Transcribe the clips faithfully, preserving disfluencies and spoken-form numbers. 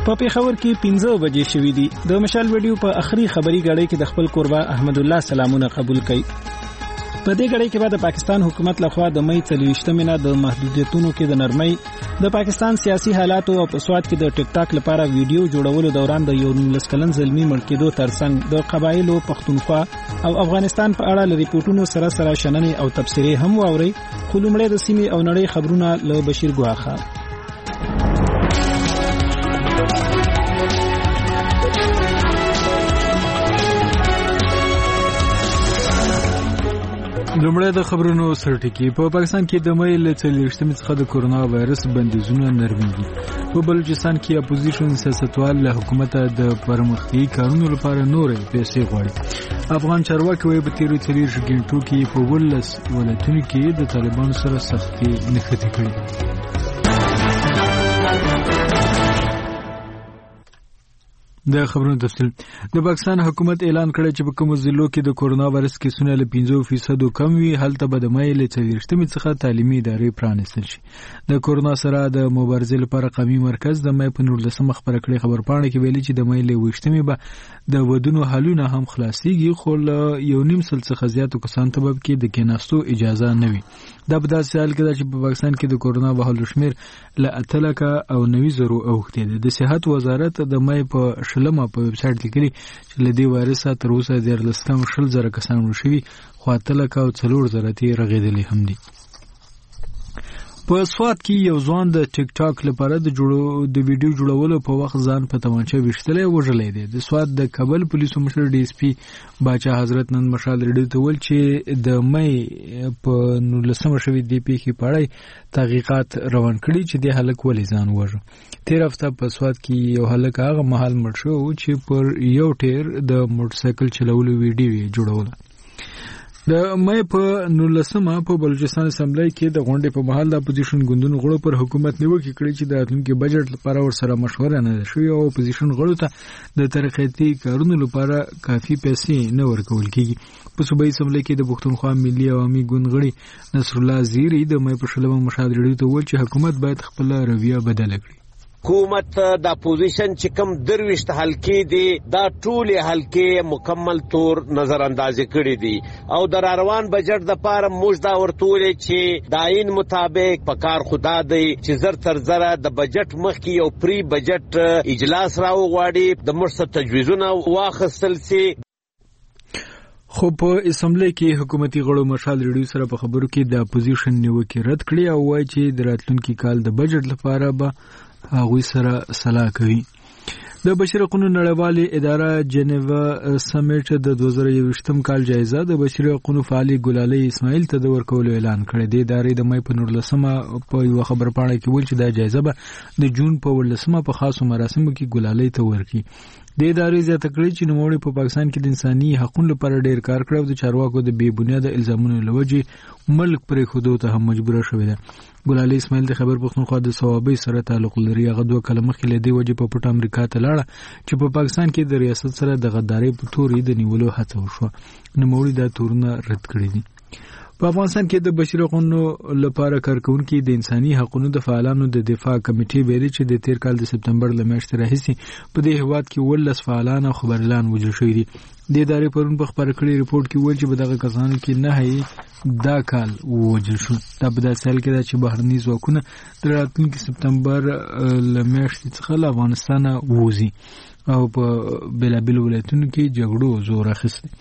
په پیښور کې پنځه بجې شوې دي. د مشال ویډیو په اخري خبري غړي کې د خپل قربا احمد الله سلامونه قبول کړي. په دې غړي کې بعد د پاکستان حکومت لخوا د مې څلويښتمه نه د محدودیتونو کې د نرمۍ د پاکستان سیاسي حالات او په سواد کې د ټیک ټاک لپاره ویډیو جوړولو دوران د یو لسکلن زلمی مړ کېدو ترڅنګ د قبایلو پښتونخوا او افغانستان په اړه د ریپورتونو سره سره شننې او تبصرې هم واوري. خو لومړی د سیمې او نړۍ خبرونه له بشیر ګواخه. لومړی د خبرونو سرټکی. په پاکستان کې د مې له څلويښتمې څخه د کورونا وایرس بندیزونه نرمېږي. په بلوچستان کې اپوزیشن سیاستوال له حکومت د پرمختګي کارونو لپاره نورې پیسې غواړي. افغان چارواکي وايي په تیرو څلوېښت غنټو کې په ولس ولایتونو کې د طالبانو سره سختي نښتې کړې. د خبرونو تفصیل. د پاکستان حکومت اعلان کړی چې په کوم ضلعو کې د کورونا وایرس کیسونه له پنځه فیصد کم وي هلته به د مې له څلويښتمې څخه تعلیمي ادارې پرانیستل شي. د کورونا سره د مبارزې لپاره قومي مرکز د مې په نولسمه خبره کړې خبرپاڼه کې ویلي چې د مې له ویشتمې به د ودونو حالونه هم خلاصيږي خو له یو نیم سل څخه زیاتو کسانو ته به کې د کېناستو اجازه نه وي. دا په داسې حال کې ده چې په پاکستان کې د کورونا بهال شمیر له اتلکه او نوي زرو اوښتې ده. د صحت وزارت د مې په شلمه په ویب سټ لیکلي چې له دې وایرس تر اوسه دیارلس کم شل زره کسان مړ شوي خو اتلکه او څلور زره تې رغېدلي هم دي. په سواد کې یو ځوان د ټیک ټاک لپاره د جوړو د ویډیو جوړولو په وخت ځان په تمانچه وشتلې وژلې دي. د سواد د کابل پولیسو مشر ډي اس پی باچا حضرت نن مشال ریډیو ته ویل چې د مې په نولسمه شوې دی پی کې پړای تحقیقات روان کړي چې د هلک ولې ځان وژه. تیر هفته په سواد کې یو هلک هغه مهال مړ شو چې پر یو ټیر د موټر سایکل چلولو ویډیو جوړوله. د مې په نولسمه په بلوچستان اسمبلی کې د غونډې په مهال د اپوزیشن ګوندونو غړو پر حکومت نیوکې کړې چې د راتلونکي بجټ لپاره ورسره مشوره نه شوې او اپوزیشن غړو ته د ترقیاتي کارونو لپاره کافي پیسې نه ورکول کېږي. په صوبایي اسمبلی کې د پښتونخوا ملي عوامي ګوند غړي نصر الله زیری د مې په شلمه مشاهده ریډیو ته وویل چې حکومت باید خپل رویه بدله کړي. حکومت د اپوزیشن چې کوم درويشت حلقې دي دا ټول حلقې مکمل تور نظر اندازې کړې دي او د روان بجټ د پاره موږ دا ورتولې چې د عین مطابق په کار خدا دی چې زر تر زره د بجټ مخکې یو پری بجټ اجلاس راوغواړي د مرسته تجویزونه واخیستل سي. خو په اسمبلی کې حکومتي غړو مشال ریډیو سره په خبرو کې د اپوزیشن نیوکې رد کړې او وایي چې د راتلونکي کال د بجټ لپاره به هغوی سره سلا کوي. د بشري حقوقو نړیوالې اداره جنیوا سمیټ د دوه زره یوویشتم کال جایزه د بشري حقوقو فعالي ګلالۍ اسماعیل ته د ورکولو اعلان کړی دی. د ادارې د مې په نولسمه په یو خبرپاڼه کې ویل چې دا جایزه به د جون په ولسمه په خاصو مراسمو کې ګلالۍ ته ورکړي. د ادارې زیاته کړې چې نوموړي په پاکستان کې د انساني حقوقو لپاره ډېر کار کړی او د چارواکو د بې بنیاده الزامونو له وجې ملک پرې خودو ته هم مجبوره شوې ده. ګلالۍ اسماعیل د خیبر پښتونخوا د صوابۍ سره تعلق لري. هغه دوه کاله مخکې له دې وجې په پټه امریکا ته لاړه چې په پاکستان کې د ریاست سره د غدارۍ په تورې د نیولو هڅه وشوه. نوموړي دا تورونه رد کړي دي. په افغانستان کې د بشري حقوقو لپاره کارکونکي د انساني حقوقو د فعالانو د دفاع کمیټې ویلي چې د تیر کال د سپتمبر له میاشتې راهیسې په دې هیواد کې ولس فعالان او خبريالان وژل شوي دي. د ادارې پرون په خبره کړې ریپورت کې ویل چې په دغه کسانو کې نه هي دا کال وژل شو. دا په داسې حال کې ده چې بهرني ځواکونه د راتلونکي سپتمبر له میاشتې څخه له افغانستانه ووځي او په بېلابېلو ولایتونو کې جګړو زور اخیستی.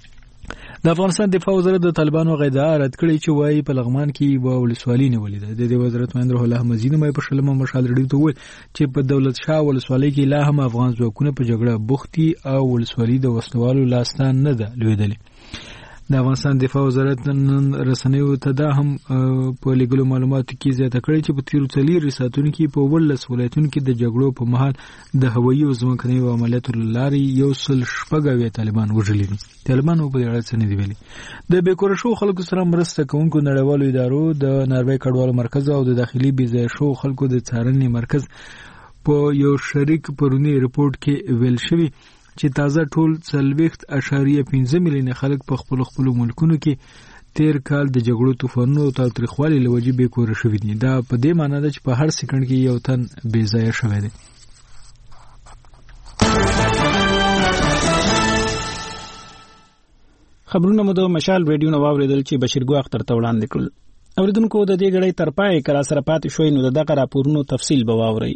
د افغانستان دفاع وزارت د طالبانو غیدا رد کړی چې وایي په لغمان کې یوه ولسوالي نیولې ده. د دې وزارت مهندر الله مزید مې په شلمه مشال ریډیو ته وویل چې په دولت شاه ولسوالۍ کې لا هم افغان ځواکونه په جګړه بوخت دي او ولسوالي د وسلوالو لاسته نه ده لوېدلې. د افغانستان دفاع وزارت نن رسنیو ته دا هم په لګلو معلوماتو کې زیاته کړې چې په تیرو څلورو ساعتونو کې په ولس ولایتونو کې د جګړو په مهال د هوایي او ځمکني عملیاتو لارې یو سل شپږ اویا طالبان وژلي دي. طالبانو په دې اړه څه نه دي ویلي. د بېکوره شوو خلکو سره مرسته کوونکو نړیوالو ادارو د ناروې کډوالو مرکز او د داخلي بېځایه شوو خلکو د څارنې مرکز په یو شریک پرونی رپورت کې ویل شوي چې تازه ټول څلوېښت اعشاریه پنځه میلیونه خلک په خپلو خپلو ملکونو کې تیر کال د جګړو طوفانونو او تاوتریخوالي له وجې بېکوره شوي دي. دا په دې معنی ده چې په هر سکند کې یو تن بې ځایه شوی دی. خبرونه مو د مشال ریډیو نو واوریدل چې بشیرګو اختر ته وړاندې کړل. اوریدونکو د دې غړي تر پای کرا سره پاتې شوي نو دغه راپورونو تفصیل به واورئ.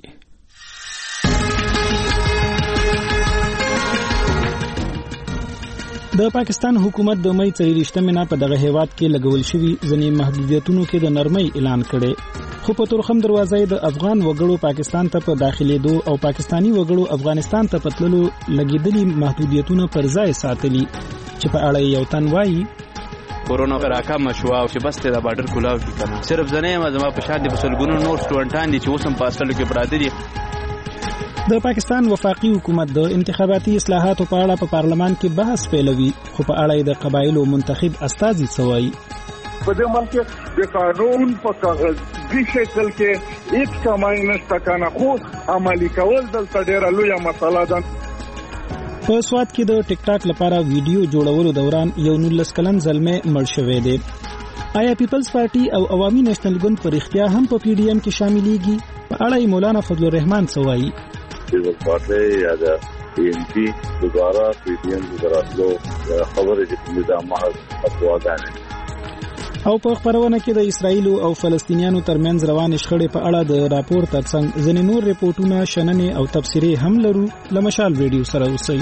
د پاکستان حکومت د مې څلوېښتمې نه په دغه هیواد کې لګول شوي ځینې محدودیتونو کې د نرمۍ اعلان کړي، خو په تورخم دروازې د افغان وګړو پاکستان ته په داخليدو او پاکستانی وګړو افغانستان ته پتللو لګیدلي محدودیتونه پر ځای ساتلي چې په اړه یو تن وایي کورونا راکم شو او چې بس ته د بارډر کولاو کی کنه صرف ځنه ما زما په شاد په سلګونو نور سټوډنټان دي چې اوسم په اصل کې برادر دي. د پاکستان وفاقي حکومت د انتخاباتي اصلاحاتو په اړه په پارلمان کې بحث پیلوي، خو په اړه د قبایلو منتخب استازي سوي په دې ملک د قانون په کاغذي شکل کې هیڅ کمای نشته کنه، خو عملي کول دلته ډیره لویه مسله ده. په سواد کې د ټیک ټاک لپاره ویډیو جوړولو دوران یو نولس کلن زلمه مړ شوی دی. آیا پیپلز پارټي او عوامي نېشنل ګوند پر اختیار هم په پی ډی ایم کې شاملېږي؟ په اړه مولانا فضل الرحمن سوایي پیپلز پارټي یا د پی ایم پی دوباره پی ډی ایم دراتلو خبره د نظام محض افواګانې او په خبرونه کې د اسرایل او فلسطینیانو ترمنځ روان شخړې په اړه د راپور ترڅنګ ځینې نور ریپورتونه شننې او تفسیرې هم لرو. لمشال ریډیو سره اوسئ.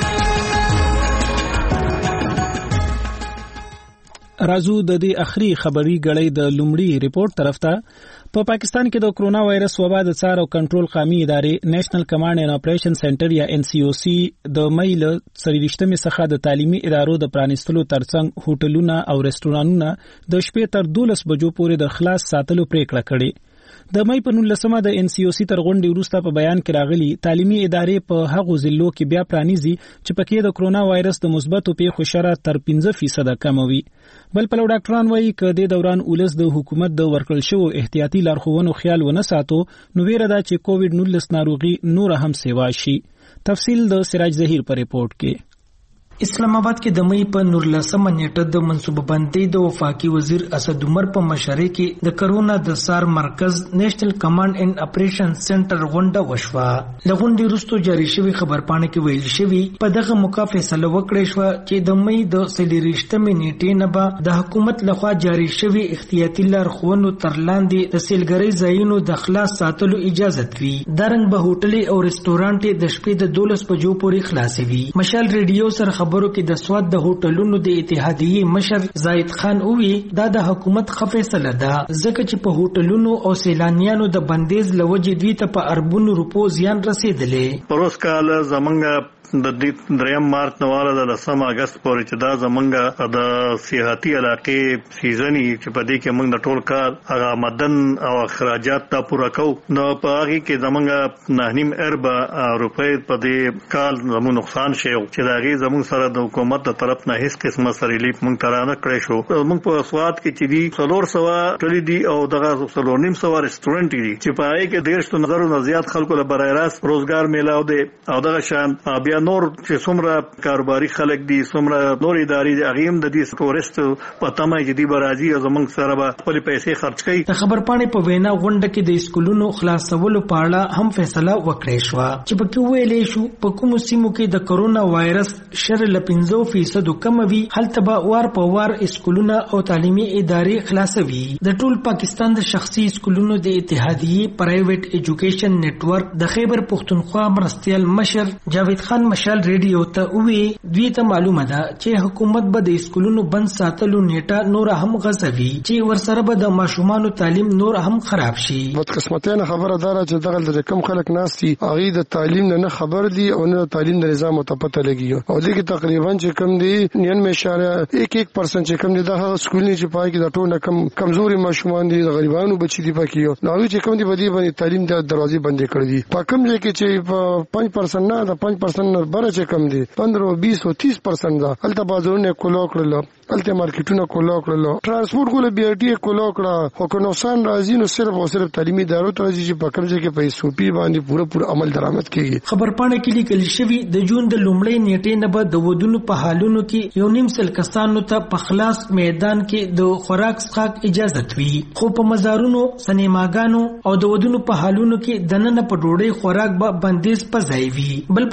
رازو د دې اخري خبري غړې د لومړي ریپورت طرف ته. په پاکستان کې د کرونا وایرس وبا د څار او کنټرول قومي ادارې نېشنل کمانډ اینډ اپریشن سنټر یا ان سی او سی د مې له څلوېښتمې څخه د تعلیمي ادارو د پرانیستلو ترڅنګ هوټلونه او رستورانونه د شپې تر دولس بجو پورې د خلاص ساتلو پریکړه کړې. د مې په نولسمه د ان سی او سی تر غونډې وروسته په بیان کې راغلي تعلیمي ادارې په هغو ضلعو کې بیا پرانیزي چې پکې د کرونا وایرس د مثبتو پیښو شره تر پنځه فیصد کم وي. بل پلو ډاکټران وایي چې د دوران ولس د حکومت د ورکړل شوو احتیاطي لارښوونو خیال ونه ساتو نو ویره ده چې کووډ نولس ناروغي نور هم سیوا شي. تفصیل د سراج ظهیر په ریپورت کې. اسلام آباد کې د مې په نورلسمه نیټه د منصوبه بندۍ د وفاقي وزیر اسد عمر په مشرۍ کې د کرونا د سار مرکز نېشنل کمانډ اینډ اپریشن سنټر غونډه وشوه. د غونډې وروسته جاری شوی خبرپاڼه کې ویل شوی په دغه موقع فیصله وکړه شو چې د مې د څلوېښتمې نیټې نه به د حکومت لخوا جاری شوی احتیاطي لارښوونو تر لاندې د سیلګرۍ ځایونو د خلاص ساتلو اجازه وي. دارنګ به هوټل او رستورانټ د شپې د دولس بجو پورې خلاصوي. مشال ریډیو سره خبرو کې د سواد د هوټلونو د اتحادیې مشر زاید خان اووی دا د حکومت فیصله ده ځکه چې په هوټلونو او سیلانیانو د بندیز لوجې دوی ته په اربونو روپو زیان رسیدلې. پروس کال زمنګ د دریم مارچ نواله د لسم اگست پورې چې دا زمونږ د سیاحتي علاقې سیزنی چې په دې کې موږ د ټول کار هغه مدن او اخراجات ته پوره کوو نو په هغه کې زمونږ نه نیم ارب روپۍ په دې کال زموږ نقصان شي چې دا غي زموږ سره د حکومت د طرف نه هیڅ قسمه سره لیپ موږ ترانه کړی شو. موږ په سواد کې چې دی څلور سوا ټلې دي او دغه څلور نیم سوا رستورانټ دي چې په هغه کې ډېر څو نظر او زیات خلکو له برای راست روزګار میلاو دي او دغه شان بیا نور چې څومره کاروباري خلک دي څومره نور ادارې دي هغه هم د دې ټورست په تمه چې دی برازي او زمونږ سره به خپل پیسې خرج کوي. د خبرپاڼې په وینا غونډه کې د اسکولونو خلاصولو په اړه هم فیصله وکړې شو چې په کې ویلې شو په کوم سیمو کې د کرونا وایرس شر ل پنځه فیصد کم وي هلته به وار په وار اسکولونه او تعلیمي ادارې خلاصوي. د ټول پاکستان د شخصي اسکولونو د اتحادیې پرایویټ ایجوکیشن نیټورک د خیبر پختونخوا مرستیال مشر جاوید خان مشال ریډیو ته وی دوی ته معلومه ده چې حکومت به د اسکولونو بند ساتلو نیټه نور هم غځوي چې ورسره به د ماشومانو تعلیم نور هم خراب شي. بدقسمتانه خبره دار چې دغه د کم خلک ناسي هغه د تعلیم نه خبر دي او نه تعلیم د نظام ته پته لګي او دغه تقریبا چې کم دي نننوي اشاریه یک یک پرسنټ چې کم دي د سکولونو چې پای کې د ټول کم کمزوري ماشومان دي د غریبانو بچي دي پکې نو هغه چې کم دي بدی باندې تعلیم د دروازې بندې کړې دي په کم ځای کې چې پنځه پرسنټ نه د پنځه پرسنټ نه بره چې کم دي پندرہ بیس او تیس پرسنٹ دا الته بازارونه کولو کړل الته مارکیټونه کولو کړل ترانسپورت کول بي ار ټي کولو کړل خو کو نقصان راځي نو صرف او صرف تعلیمي ادارو ته راځي چې په کوم ځای کې په سو پی باندې پوره پوره عمل درآمد کیږي. خبرپاڼه کې لیکل شوی د جون د لومړۍ نیټې نه بعد د ودونو په حالونو کې یو نیم سل کسانو ته په خلاص میدان کې د خوراک څښاک اجازه وي خو په مزارونو سینماګانو او د ودونو په حالونو کې دننه په ډوډۍ خوراک به بندیز پځای وي. بل په لور ډاکټر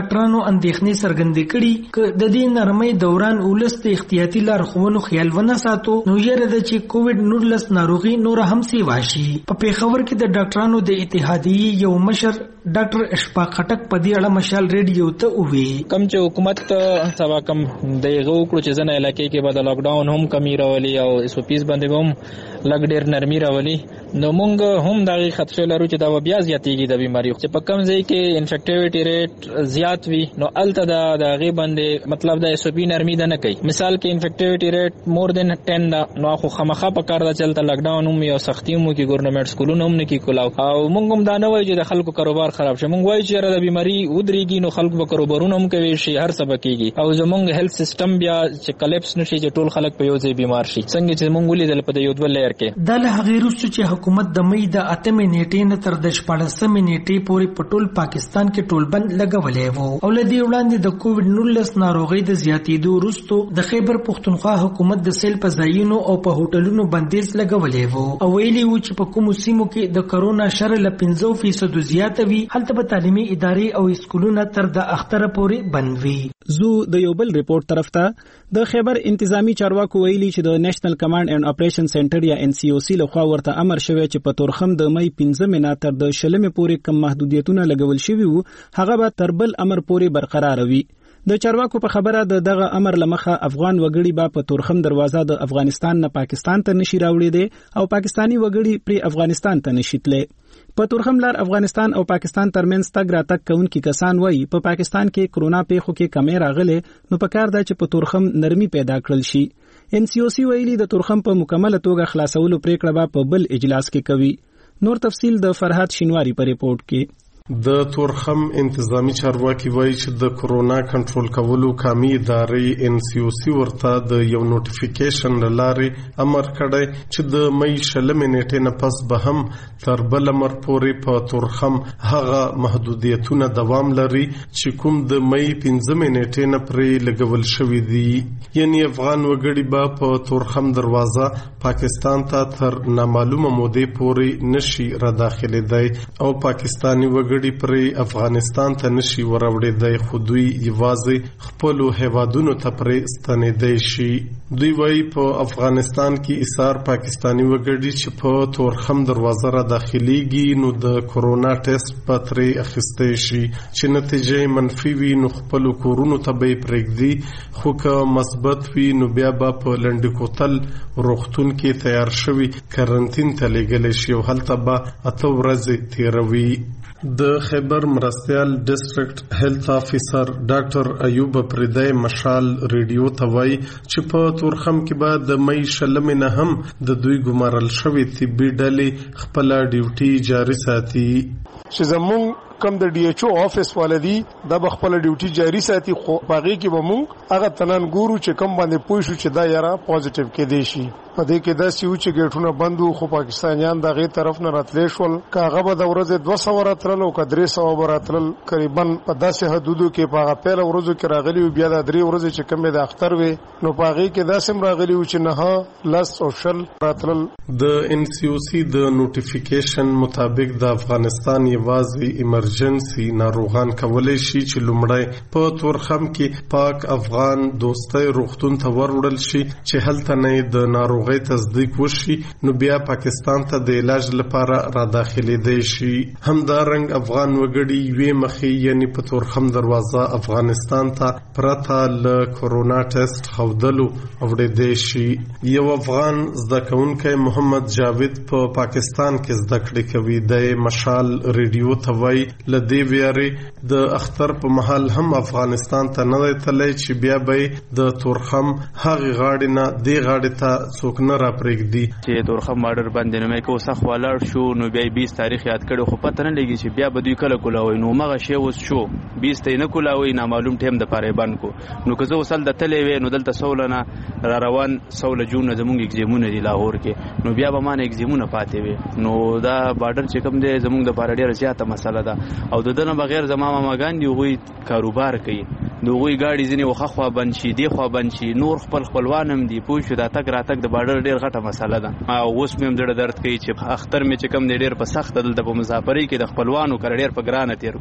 ډاکټرانو اندېښنې څرګندې کړي ک د دې نرمۍ دوران ولست احتیاطي لارښوونو خیال ونه ساتو نو یره د چې کووډ نولس ناروغي نور هم سیوا شي. په پیښور کې د ډاکټرانو د اتحادیې یو مشر ډاکټر اشفاق خټک په دې اړه مشال ریډیو ته وویل کم چې حکومت سبا کم دغه وکړو چې ځنه علاقې کې به د لاک ډاون هم کمی راولي او اس او پیز باندې هم لګ ډیر نرمي راولي نو مونږ هم دغه خدشه لرو چې دا بیا زیاتېږي د بیماری چې په کم ځای کې انفیکټیویټي ریټ زیات وي نو الته دا دغه باندې مطلب د اس او پی نرمي ده نه کوي. مثال کې انفیکټیویټي ریټ مور دین ټن دا نو خو خامخا په کار دا چلته لاک ډاون هم یو سختي مو کې ګورنمنت سکولونه هم نه کې کولاو او مونږ هم دا نه وایي چې د خلکو کاروبار خراب شي. مونږ وایي چې د بیماری ودرېږي نو خلکو به کاروبارونه هم کوي شي هر څه بکیږي او زمونږ هیلث سیستم بیا چې کلیپس نشي چې ټول خلک په یو ځای بیمار شي څنګه چې مونږ ولیدل په یو ډول لیر کې. د له غیر چې حکومت د مې د اتمې نیټې نه تر د شپږمې نیټې پورې په ټول پاکستان کې ټول بند لګولې وو او لدی وړاندې د کووډ نولس ناروغي د زیاتېدو وروسته د خیبر پښتونخوا حکومت د سیل په ځایونو او په هوټلونو بندیز لګولې وو او ویلي و چې په کومو سیمو کې د کرونا شر ل پنځه فیصد زیات وي هلته په تعلیمي ادارې او اسکولونو تر د اختره پورې بند وي. زو د یو بل ریپورت طرف ته د خیبر انتظامی چارواکو ویلي چې د نېشنل کمانډ اینڈ اپریشن سنټر یا ان سی او سی لخوا ورته امر شوی چې په تورخم د مې پنځمې نه تر د شلمې پورې کم محدودیتونه لګول شوي وو هغه به تر بل امر پورې برقرار وي. د چارواکو په خبره د دغه امر لمخه افغان وګړي به په تورخم دروازه د افغانستان نه پاکستان ته نشي راوړي دي او پاکستانی وګړي پر افغانستان ته نشي تللی. په تورخم لار افغانستان او پاکستان ترمنځ تګ راتګ کوونکي کسان وایي په پاکستان کې کرونا پیښو کې کمی راغله نو په کار ده چې په تورخم نرمي پیدا کړل شي. ان سی او سی ویلي د تورخم په مکمله توګه خلاصولو پریکړه به په بل اجلاس کې کوي. نور تفصیل د فرحات شینواری په ریپورت کې. د تورخم انتظامی چارواکي وایي چې د کورونا کنټرول کولو قومي ادارې ان سی او سی ورته د یو نوټیفیکیشن لارې امر کړی چې د مې شلمې نیټې نه پس به هم تر بل امر پورې په تورخم هغه محدودیتونه دوام لري چې کوم د مې پنځمې نیټې نه پرې لګول شوی دي. یعنی افغان وګړي به په تورخم دروازه پاکستان ته تر نامعلومه مودې پورې نشي را داخلېدای او پاکستانی وګړي پر افغانستان ته نشي وراوړېدای خو دوی یوازې خپل هیوادونو ته پرې ستنېدای شي. دوی وایي په افغانستان کې ایثار پاکستانی وګړي چې په تورخم دروازه را داخليږي نو د کورونا ټیسټ پترې اخیستای شي چې نتیجه منفي وي نو خپل کورونو ته به پرېږدي خو که مثبت وي نو بیا به په لنډکوتل روغتون کې تیار شوی کرنټین ته لېږل شي او هلته به اته ورځې تیروي. د خیبر مرستیال ډیسټریکټ هیلث افیسر ډاکټر ایوب پردای مشال ریډیو ته وایي چې په تورخم کې به د مې شلمې نه هم د دوی ګمارل شوی طبي ډلې خپل ډیوټي جاري ساتي. چې زموږ کم د ډي ایچ او افیس والدي د خپل ډیوټي جاري ساتي خو باغې کې به مونږ هغه تنان ګورو چې کم باندې پوه شو چې دا یاره پوزټیو کې دی شي په دې کې داسې و چې ګیټونه بندو خو پاکستانیان د غي طرف نه راتلې شول کاغه به د ورځې دوه سوه راتلل او کدرې سوه به راتلل تقریبا په داسې حدودو کې په هغه پیله ورځو کې راغلي و بیا د درې ورځې چې کم د اختر وي نو په هغې کې داسې راغلي و چې نه لس او شل راتلل. د ان سی او سی د نوټیفیکیشن مطابق د افغانستان یوازې ایمرجنسي ناروغان کولای شي چې لومړی په تورخم کې پاک افغان دوستۍ روغتون ته وروړل شي چې هلته نه د ناروغۍ تصدیق وشي نو بیا پاکستان ته د علاج لپاره را داخلېدای شي. همدارنګ افغان وګړي یوې مخې یعنی په تورخم دروازه افغانستان ته پرته له کورونا ټیسټ ښودلو اوړېدای شي. یو افغان زده کوونکی محمد جاوید په پا پاکستان کې زده کړې کوي. د مشال ریډیو ته وایي له دې ویارې د اختر په مهال هم افغانستان ته نه دی تللی چې بیا به د تورخم هغې غاړې نه دې غاړې ته څوک نه را پرېږدي. چې تورخم بارډر باندې نو مې که اوس اخوا لاړ شو نو بیا یې بیس تاریخ یاد کړی خو پته نه لګي چې بیا به دوی کله کولاوي نو همغه شی اوس شو بیس ته یې نه کولاوي نامعلوم ټایم دپاره یې بند کو نو که زه اوس هلته تللی وی نو دلته سوله نه را روان سوله جون نه زمونږ اګزیمونه دي لاهور کې نو بیا به ما نه اګزیمونه پاتې وي نو دا بارډر چې کوم دی زمونږ دپاره ډېره زیاته مسله ده او د ده نه بغیر زما ماماګان دي هغوی کاروبار کوي د هغوی ګاډي ځینې وخه خوا بند شي دې خوا بند شي نور خپل خپلوان هم دي پوه شو دا تګ راتګ د بارډر ډېر غټه مسله ده او اوس مې هم زړه درد کوي چې اختر مې چې کوم دی ډېر په سخته دلته په مسافرۍ کې د خپلوانو کره ډېر په ګرانه تېر کو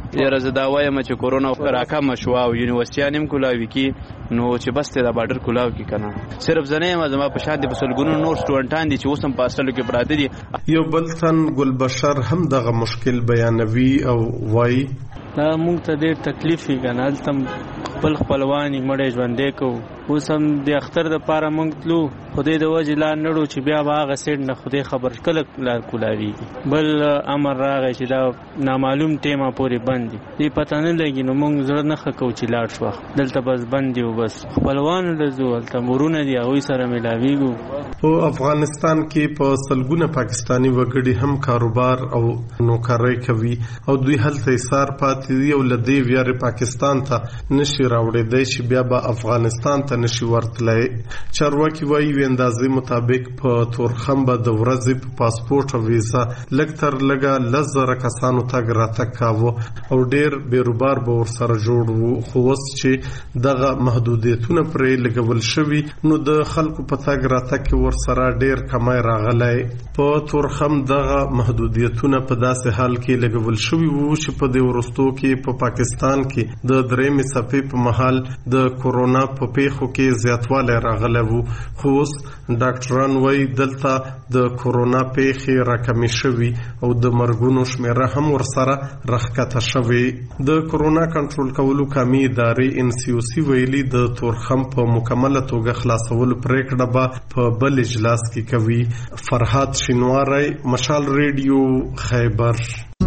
یاره زه دا وایم چې کورونا راکمه شوه او یونیورسټیان هم کولاوي کی نو چې بس ته دا بارډر کولاو کی کنه صرف زنه ما زما په شان دي په سلګونو نور سټوډنټان دي چې اوس هم په اصل کې پراته دي. یو بل تن ګلبشر هم دغه مشکل بیانوي او وایي دا مونږ ته ډېر تکلیف یې کنه هلته خپل خپلوان مړې ژوندې کوو اوس هم د اختر د پاره مونږ تلو خدای د وجې لار نړو چې بیا به هغه سیډ نه خدای خبر کله لار کولاویږي بل امر راغی چې دا نامعلوم ټیمه پورې بند دي دې پته نه لګي نو مونږ زړه نه ښه کوو چې لاړ شو دلته بس بند دي او بس خپلوانو له ځو هلته مرونه دي هغوی سره میلاویږو. په افغانستان کې په سلګونه پاکستاني وګړي هم کاروبار او نوکرۍ کوي او دوی هلته ایثار پاتې دي او له دې ویارې پاکستان ته نشي راوړېدی چې بیا به افغانستان ته نشي ورتلی. چارواکي وایي یوې اندازې مطابق په تورخم به د ورځې په پاسپورټ او ویزا لږ تر لږه لس زره کسانو تګ راتګ کاوه او ډېر بیروبار به ورسره جوړ وو. خو اوس چې دغه محدودیتونه پرې لګول شوي نو د خلکو په تګ راتګ کې ورسره ډېر کمی راغلی. په تورخم دغه محدودیتونه په داسې حال کې لګول شوي وو چې په دې وروستو کې په پاکستان کې د درېیمې څپې په مهال د کورونا په پیښو کې زیاتوالی راغلی وو. خو اوس ډاکټران وایي دلته د کورونا پیښې راکمې شوي او د مرګونو شمیره هم ورسره راښکته شوې. د کورونا کنټرول کولو قامي ادارې ان سی او سی ویلي د تورخم په مکمله توګه خلاصولو پریکړه به په بل اجلاس کې کوي. فرهاد شینواری، مشال ریډیو، خیبر.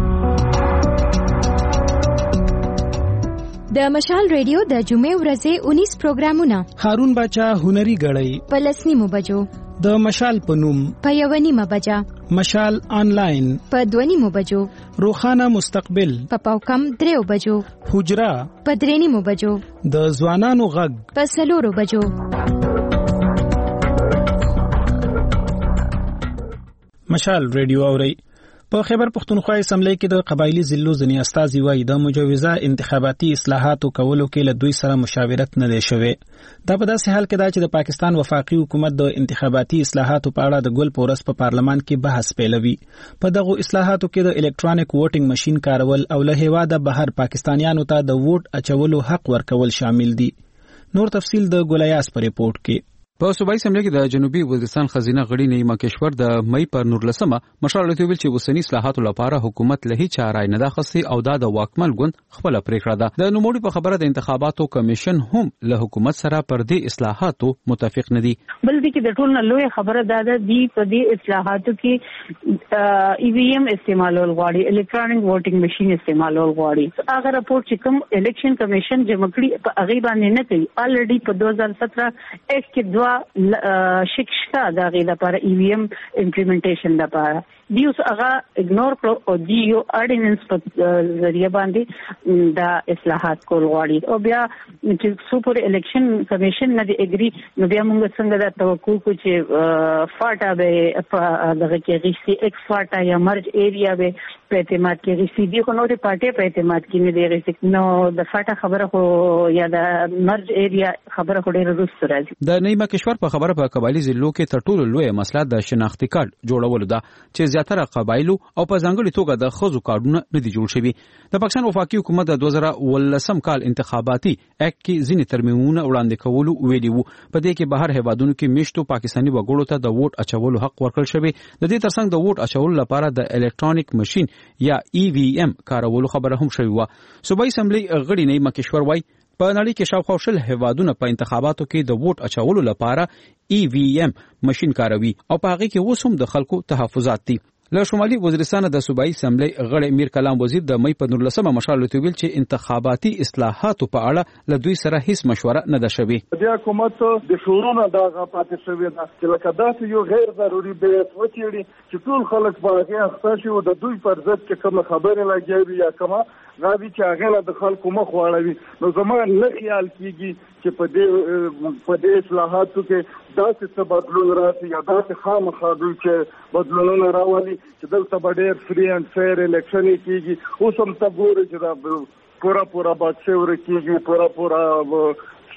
د مشال ریډیو د جمعې ورځې اونیس پروګرامونه هارون باچا هنري غړی په لسنیمو بجو د مشال په نوم په یو نیمه بجا مشال آنلاین په دوه نیمو بجو روخانه مستقبل په پاوکم دریو بجو حجرا په درې نیمو بجو د ځوانانو غږ په څلورو بجو. مشال ریډیو اوري. په خیبر پختونخوا اسمبلی کې د قبایلی ضلعو ځینې استازي وایي د مجوزه انتخاباتي اصلاحاتو کولو کې له دوی سره مشاورت نه دی شوی. دا په داسې حال کې دا چې د پاکستان وفاقي حکومت د انتخاباتي اصلاحاتو په اړه د ګل پورس په پارلمان کې بحث پیلوي. په دغه اصلاحاتو کې د الکترونیک ووټینګ ماشين کارول او له هیواده بهر پاکستانیانو ته د ووټ اچولو حق ورکول شامل دي. نور تفصیل د ګولیاس په ریپورت کې. په صوبایي اسمبلی کې د جنوبي وزیرستان خزینه غړي نیما کشور د مې پر نورلسمه مشورته ویل چې وسنی اصلاحاتو لپاره حکومت له هیڅ چارای نه داخسي او دا د واکمن ګوند خپل پریکړه ده. د نوموړي په خبره د انتخاباتو کمیشن هم له حکومت سره پر دې اصلاحاتو متفق نه دي. بل دي کې د ټول نه لوی خبره ده د دې په دې اصلاحاتو کې ای وی ایم استعمالول غواړي، الکترونیک ووټینګ ماشين استعمالول غواړي. هغه راپورټ چې کوم الیکشن کمیشن جمع کړي په هغه باندې نه کوي. الریډي په دوه هزار سत्रह ایکټ کې دوا شکشتا دا غي لپاره ای وی ایم امپلیمنټیشن لپاره دی اوس هغه اګنور کړو او دی یو اورډیننس په ذریعہ باندې دا اصلاحات کول غواړي او بیا چې سپور الیکشن کمیشن نه دی اګری نو بیا موږ څنګه دا توقع کو چې فاټا به دغه کې ریسي ایکس فاټا یا مرج ایریا به په اعتماد کې ریسي دی خو نو د پارټي په اعتماد کې نه دی ریسي نو د فاټا خبره خو یا د مرج ایریا خبره خو ډیره روس راځي. د نیمه کشور په خبره په قبایلی ضلعو کې تر ټولو لوی مسله د شناختی کارت جوړول ده چې زیاتره قبایلو او په ځانګړي توګه د خزو کارډونه نه دي جوړ شوي. د پاکستان وفاقي حکومت د دوه زره ولسم کال انتخاباتي اکټ کې ځینې ترمیمونه وړاندې کولو ویلي وو. په دې کې بهر هیوادونو کې میشتو پاکستاني وګړو ته د ووټ اچولو حق ورکړل شوی. د دې ترڅنګ د ووټ اچولو لپاره د الکترونیک ماشين یا ای وی ایم کارولو خبره هم شوی و. صوبایي اسمبلی غړي نیمه کشور وایي په نړۍ کې شاوخوا شل هیوادونه په انتخاباتو کې د ووټ اچولو لپاره ای وی ایم ماشين کاروي او په هغه کې اوس هم د خلکو تحفظات دي. له شمالي وزیرستان د صوبایي اسمبلی غړي میر کلام وزیر د مې په نورلسمه مشورته ویل چې انتخاباتي اصلاحاتو په اړه له دوی سره هیڅ مشوره نه ده شوې. د حکومت د شورونو دغه پاتې شوې ده چې لکه داسې یو غیر ضروري بیت وچېړي چې ټول خلک په هغه اخته شي او د دوی پر ضد چې کوم خبره لګي یا کومه غوي چې هغه د خلکو مخ واړوي نو زموږ نه خیال کیږي چې په دې په دې اصلاحاتو کې داسې څه بدلون راشي یا داسې خامخا دوی چې بدلونونه راولي چې دلته به ډېر فری اینډ فیر الیکشن کیږي. اوس هم ته ګورې چې دا پورا پورا بادشاه ورکیږي پورا پورا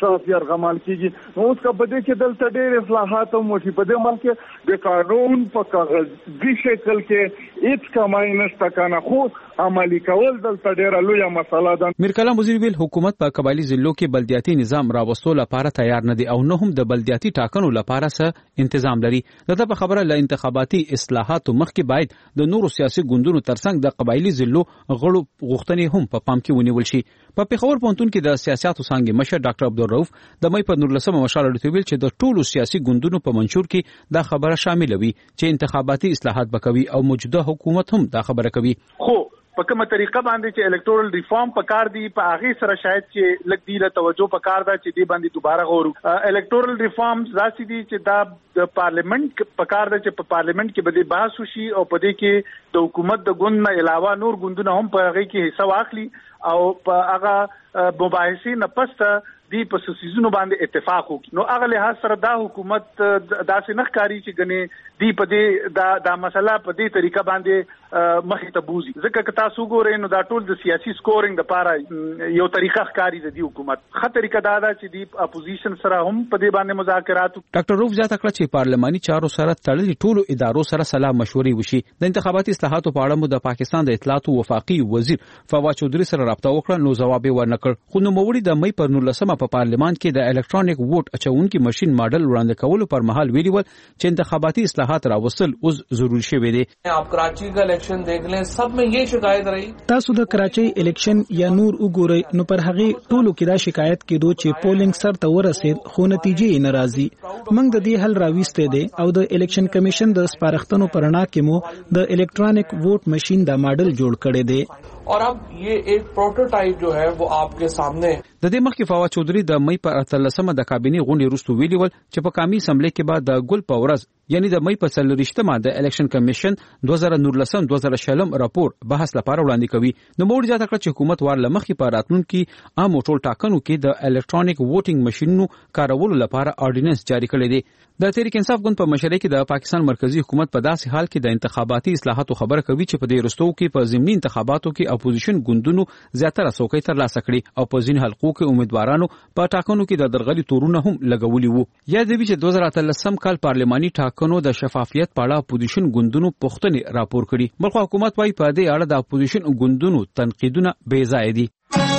انصاف يرغمال کیږي. نو اوس که په دې کې دلته ډېر اصلاحات هم وشي، په دې ملک کې د قانون په کاغذي شکل کې هیڅ کمای نشته کنه، خو عملي کول دلته ډېره لویه مسله ده. میر کلام وزیر ویل حکومت په قبایلی ضلعو کې بلدیاتي نظام راوستلو لپاره تیار نه دی او نه هم د بلدیاتي ټاکنو لپاره څه تنظیم لري. دغه په خبره له انتخاباتي اصلاحاتو مخکې باید د نورو سیاسي ګوندونو ترڅنګ د قبایلی ضلعو غړو غوښتنې هم په پام کې ونیول شي. په پیښور پوهنتون کې د سیاستو څانګې مشر ډاکټر عبدالرؤف د مې په نولسمه مشال اړتیا ویل چې د ټولو سیاسي ګوندونو په منشور کې دا خبره شامل وي چې انتخاباتي اصلاحات وکوي او موجوده حکومت هم دا خبره کوي. خو په کومه طریقه باندې چې الکټورل ریفارم پکار دی په هغه سره شاید چې لږ دی له توجه پکار دا چې دی باندې دوباره غورو. الکټورل ریفارمز داسې دي چې دا د پارلیمنت پکار دی چې په پارلیمنت کې به بحث وشي او په دې کې د حکومت د ګوند نه علاوه نور ګوندونه هم په هغه کې حصہ واخلي او په هغه مباحثې نه پسته دی په سیزونو باندې اتفاق وکړي. نو هغه لحاظ سره دا حکومت داسې نه ښکاري چې ګنې دی په دې دا دا مسله په دې طریقه باندې مخې ته بوزي. ځکه که تاسو ګورئ نو دا ټول د سیاسي سکورینګ لپاره یو طریقه ښکاري د دې حکومت. ښه طریقه دا ده چې دی اپوزیشن سره هم په دې باندې مذاکرات. ډاکټر روف زیاته کړه چې پارلماني چارو سره تړلي ټولو ادارو سره سلا مشورې وشي. د انتخاباتي اصلاحاتو په اړه مو د پاکستان د اطلاعات او وفاقي وزیر فواد چودري سره رابطه وکړه، نو جواب یې ورنکړ. خو نو موړي د مې پر نولسمه په پارلمان کې د الکترونیک ووټ اچونکي ماشين ماډل وړاندې کولو پر مهال ویلي ول چې انتخاباتي اصلاحات راوستل اوس ضروري شوی دی. آپ کراچی کا الیکشن دیکھ لیں، سب میں یہ شکایت رہی. تاسو د کراچي الیکشن یا نور وګورئ نو پر هغه ټولو کې دا شکایت کېدو چې پولینګ سر ته ورسید خو نتیجې نه راځي. موږ د دې حل راويسته دي او د الیکشن کمیشن د سپارښتنو پرنا کې مو د الکترونیک ووټ ماشين دا ماډل جوړ کړی دی. اور اب یہ ایک پروٹوٹائپ جو ہے وہ آپ کے سامنے. د دې مخکې فواد چودري د مې په اتلسمه د کابینه غونډې وروسته ویلي ول چې په قومي اسمبلی کې بعد د ګل په ورځ یعنی د مې په څلورشتمه د الیکشن کمیشن دوه زره نولسم دوه زره شلم راپور بحث لپاره وړاندې کوي. نو موږ ځکه کړ چې حکومت ور لمخې په راتلونکي عام ټول ټاکنو کې د الکترونیک ووټینګ ماشينونو کارولو لپاره اورډیننس جاری کړی دی. د تحریک انصاف ګوند په مشرۍ کې د پاکستان مرکزی حکومت په داسې حال کې د انتخاباتي اصلاحاتو خبره کوي چې په دې رستو کې په ضمني انتخاباتو کې اپوزیشن ګوندونو زیاتره څوکۍ ترلاسه کړي او په ځین حلقو کې امیدوارانو په ټاکنو کې د درغلي تورونه هم لګولي وو. یا د چې دوه زره اتلسم کال پارلماني ټاکنو د شفافیت په اړه اپوزیشن ګوندونو پوښتنې راپور کړي، بلخو حکومت وايي په دې اړه د اپوزیشن ګوندونو تنقیدونه بې ځای دي.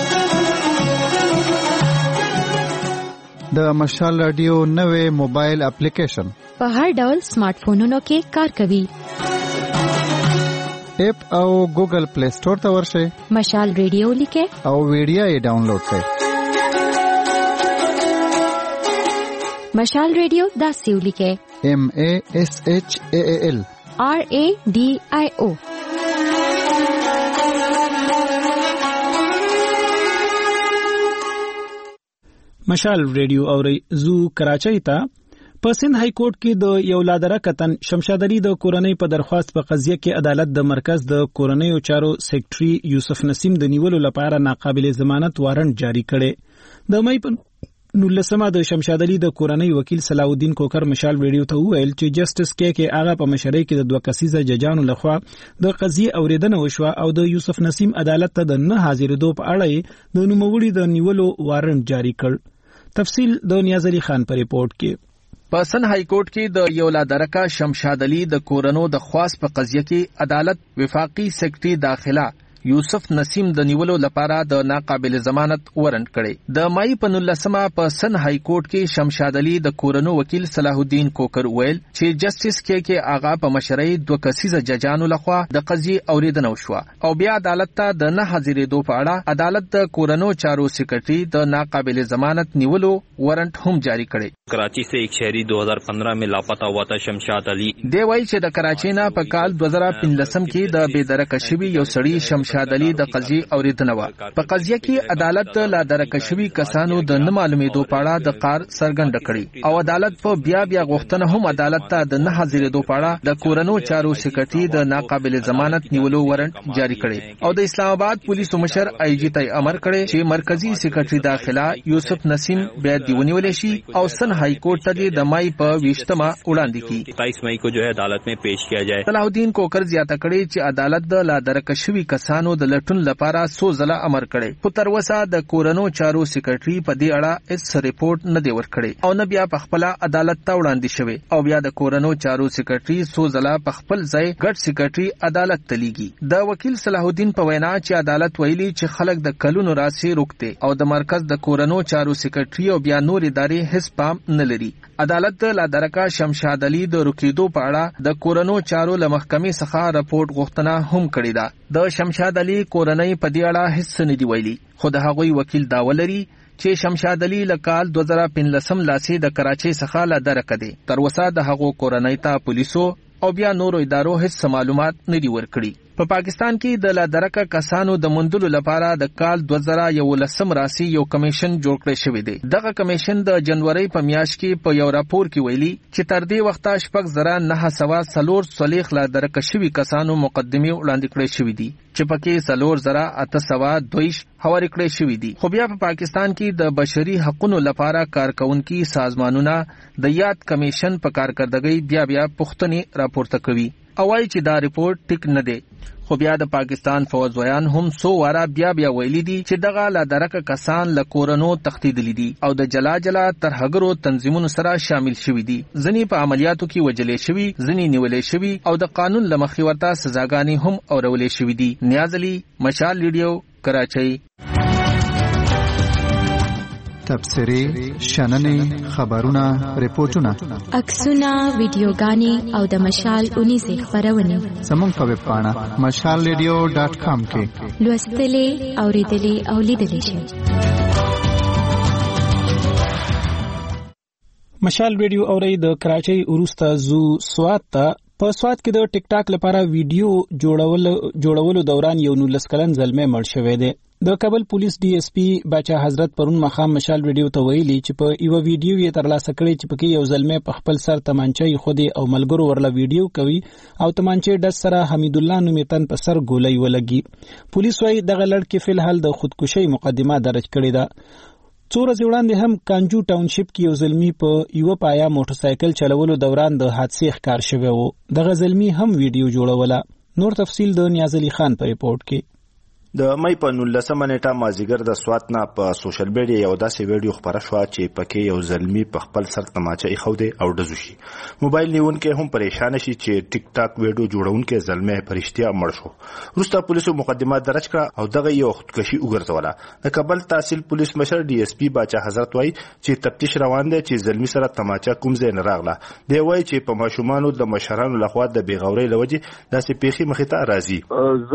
د مشال رادیو نوې موبایل اپلیکیشن په هر ډول سمارټ فونونو کې کار کوي. اپ او ګوګل پلی سٹور ته ورشئ، مشال رادیو لیکه او ویډیو یې ډاونلوډ کړئ. مشال رادیو دا سیو لیکه ایم ا ایس ایچ ا ال آر ا ډی آی او. مشال ریډیو اوري زو کراچۍ ته په سند های کورټ کې د یو لادره کتن شمشاد علي د کورنۍ په درخواست په قضیه کې عدالت د مرکز د کورنۍ چارو سیکریټري یوسف نسیم د نیولو لپاره ناقابل ضمانت وارنټ جاری کړي. د مې په نولسمه د شمشاد علي د کورنۍ وکیل صلاح الدین کوکر مشال ریډیو ته وویل چې جسټس کې کې هغه په مشرۍ کې د دوه کسیزه ججانو لخوا د قضیه اوریدنه وشوه او د یوسف نسیم عدالت ته د نه حاضرېدو په اړه د نوموړي د نیولو وارنټ جاری کړ. تفصیل د نیاز علي خان پر ریپورت کې. په سن های کورټ کې د یو لادرکا شمشاد علي د کورونو د خواص په قضیه کې عدالت وفاقي سیکریټري داخله یوسف نسیم د نیولو لپاره د ناقابل ضمانت وارنټ کړي. د مای په نولسمه په سن های کورټ کې شمشاد علي د کورونو وکیل صلاح الدین کوکر ویل چې جسټس کې کې آغا په مشرۍ دوه کسیزه ججانو لخوا د قضیه اوریدنه وشوه او بیا عدالت ته د نه حاضرېدو په اړه عدالت د کورونو چارو سیکریټري د ناقابل ضمانت نیولو وارنټ هم جاری کړي. کراچی سے ایک شہری دو ہزار پندرہ میں لاپتہ ہوا تھا شمشاد علي. دی وایي چې د کراچۍ نه په کال دوه زره پنځلسم کې د بېدرکه شوي یو سړي شمشاد علي د قضیه اوریدنه و. په قضیه کې عدالت لا درکه شوي کسانو د نه معلومېدو په اړه د قار څرګنده کړي او عدالت په بیا بیا غوښتنه هم عدالت ته د نه حاضرېدو په اړه د کورونو چارو سیکریټري د ناقابل ضمانت نیولو وارنټ جاری کړي او د اسلام آباد پولیسو مشر آی جی ته امر کړي چې مرکزی سیکریټري داخله یوسف نسیم بیا دیونیول شي او سن های کورټ ته د مای په ویشتمه وړاندې کی ستائیس مئی کو جو ہے عدالت میں پیش کیا جائے. صلاح الدین کوکر زیاته کړي چې عدالت د لا درکه شوي کسانو کسانو د لټون لپاره څو ځله امر کړی، خو تر اوسه د کورونو چارو سیکریټري په دې اړه هیڅ ریپورت نه دی ورکړی او نه بیا په خپل عدالت ته وړاندې شوی او بیا د کورونو چارو سیکریټري څو ځله په خپل ځای ګډ سیکریټري عدالت ته لیږي. د وکیل صلاح الدین په وینا چې عدالت ویلي چې خلک د کلونو راسي روکته او د مرکز د کورونو چارو سیکریټري او بیا نور ادارې هیڅ پام نه لري. عدالت لا درکا شمشاد علي د رکیدو په اړه د کورونو چارو له محکمې څخه راپورټ غوښتنه هم کړې ده. د شمشاد علي کورنۍ په دې اړه هیڅ نه دی ویلي، خو د هغوی وکیل داوا لري چې شمشاد علي له کال دوه زره پنځلسم لاسي د کراچۍ څخه لا درکه دي. تر اوسه د هغو کورنۍ ته پولیسو او بیا نورو ادارو هیڅ معلومات نه دی ورکړي. په پاکستان کې د لا درکه کسانو د موندلو لپاره د کال دوه زره یولسم راسي یو کمیشن جوړ کړی شوی دی. دغه کمیشن د جنوري په میاشت کې په یو راپور کې ویلي چې تر دې وخته شپږ زره نه سوه څلور څلوېښت لا درکه شوي کسانو مقدمې وړاندې کړې شوې دي چې پکې څلور زره اته سوه دویش هوارې کړې شوې دي. خو بیا په پاکستان کې د بشري حقوقو لپاره کارکونکي سازمانونه د یاد کمیشن په کارکردګۍ بیا بیا پوښتنې راپورته کوي او وايي چې دا ریپورت ټیک نه دی. خو بیا د پاکستان فوج ویان هم سو واره بیا بیا ویلي دي چې دغه لا درکه کسان له کورونو تښتېدلي دي او د جلا جلا ترهګرو تنظیمونو سره شامل شوي دي. ځینې په عملیاتو کې وجلې شوي، ځینې نیولې شوي او د قانون له مخې ورته سزاګانې هم اورولې شوي دي. نیاز علي، مشال ریډیو، کراچۍ. تبصرې، شننې، خبرونه، ریپورتونه، عکسونه، ویډیوګانې او د مشال اونیزې خپرونې زموږ په ویب پاڼه مشال ریډیو ډاټ کام کې لوستلې، اورېدلې او لیدلې شئ. مشال ریډیو اوري د کراچۍ وروسته زو سوات ته. په سوات کې د ټیک ټاک لپاره ویډیو جوړولو جوړولو دوران یو نولس کلن زلمی مړ شوی دی. د کابل پولیس ډي اس پی باچا حضرت پرون مخام مشال ریډیو ته ویلي چې په یو ویډیو یې ترلاسه کړی چې پکې یو زلمی په خپل سر تمانچې خودي او ملګرو ورله ویډیو کوي او تمانچې ډز سره حمید الله نومې تن په سر ګولۍ ولګي. پولیس وايي دغه لړکې فلحال د خودکشي مقدمه درج کړې ده. څو ورځې وړاندې هم کانجو ټاونشپ کې یو زلمی په یو پایا موټر سایکل چلولو دوران د حادثې ښکار شوی و. دغه زلمی هم ویډیو جوړوله. نور تفصیل د نیاز علي خان په ریپورت کې. د مې په نولسمه نیټه مازیګر د سوات نه په سوشل میډیا یو داسې ویډیو خبره شوه چې پکې یو زلمی په خپل سر تماچه ایښودی او ډزو شي. موبایل نیونکي هم پریشان شي چې ټیک ټاک ویډیو جوړونکي زلمی په رښتیا مړ شو. وروسته پولیسو مقدمه درج کړه او دغه یو خودکشي وګرځوله. د کابل تحصیل پولیس مشر ډي اس پی باچا حضرت وایي چې تفتیش روان دی چې زلمی سره تماچه کوم ځای نه راغله. دی وایي چې په ماشومانو د مشرانو لخوا د بیغورۍ له وجې داسې پیښې مخې ته راځي.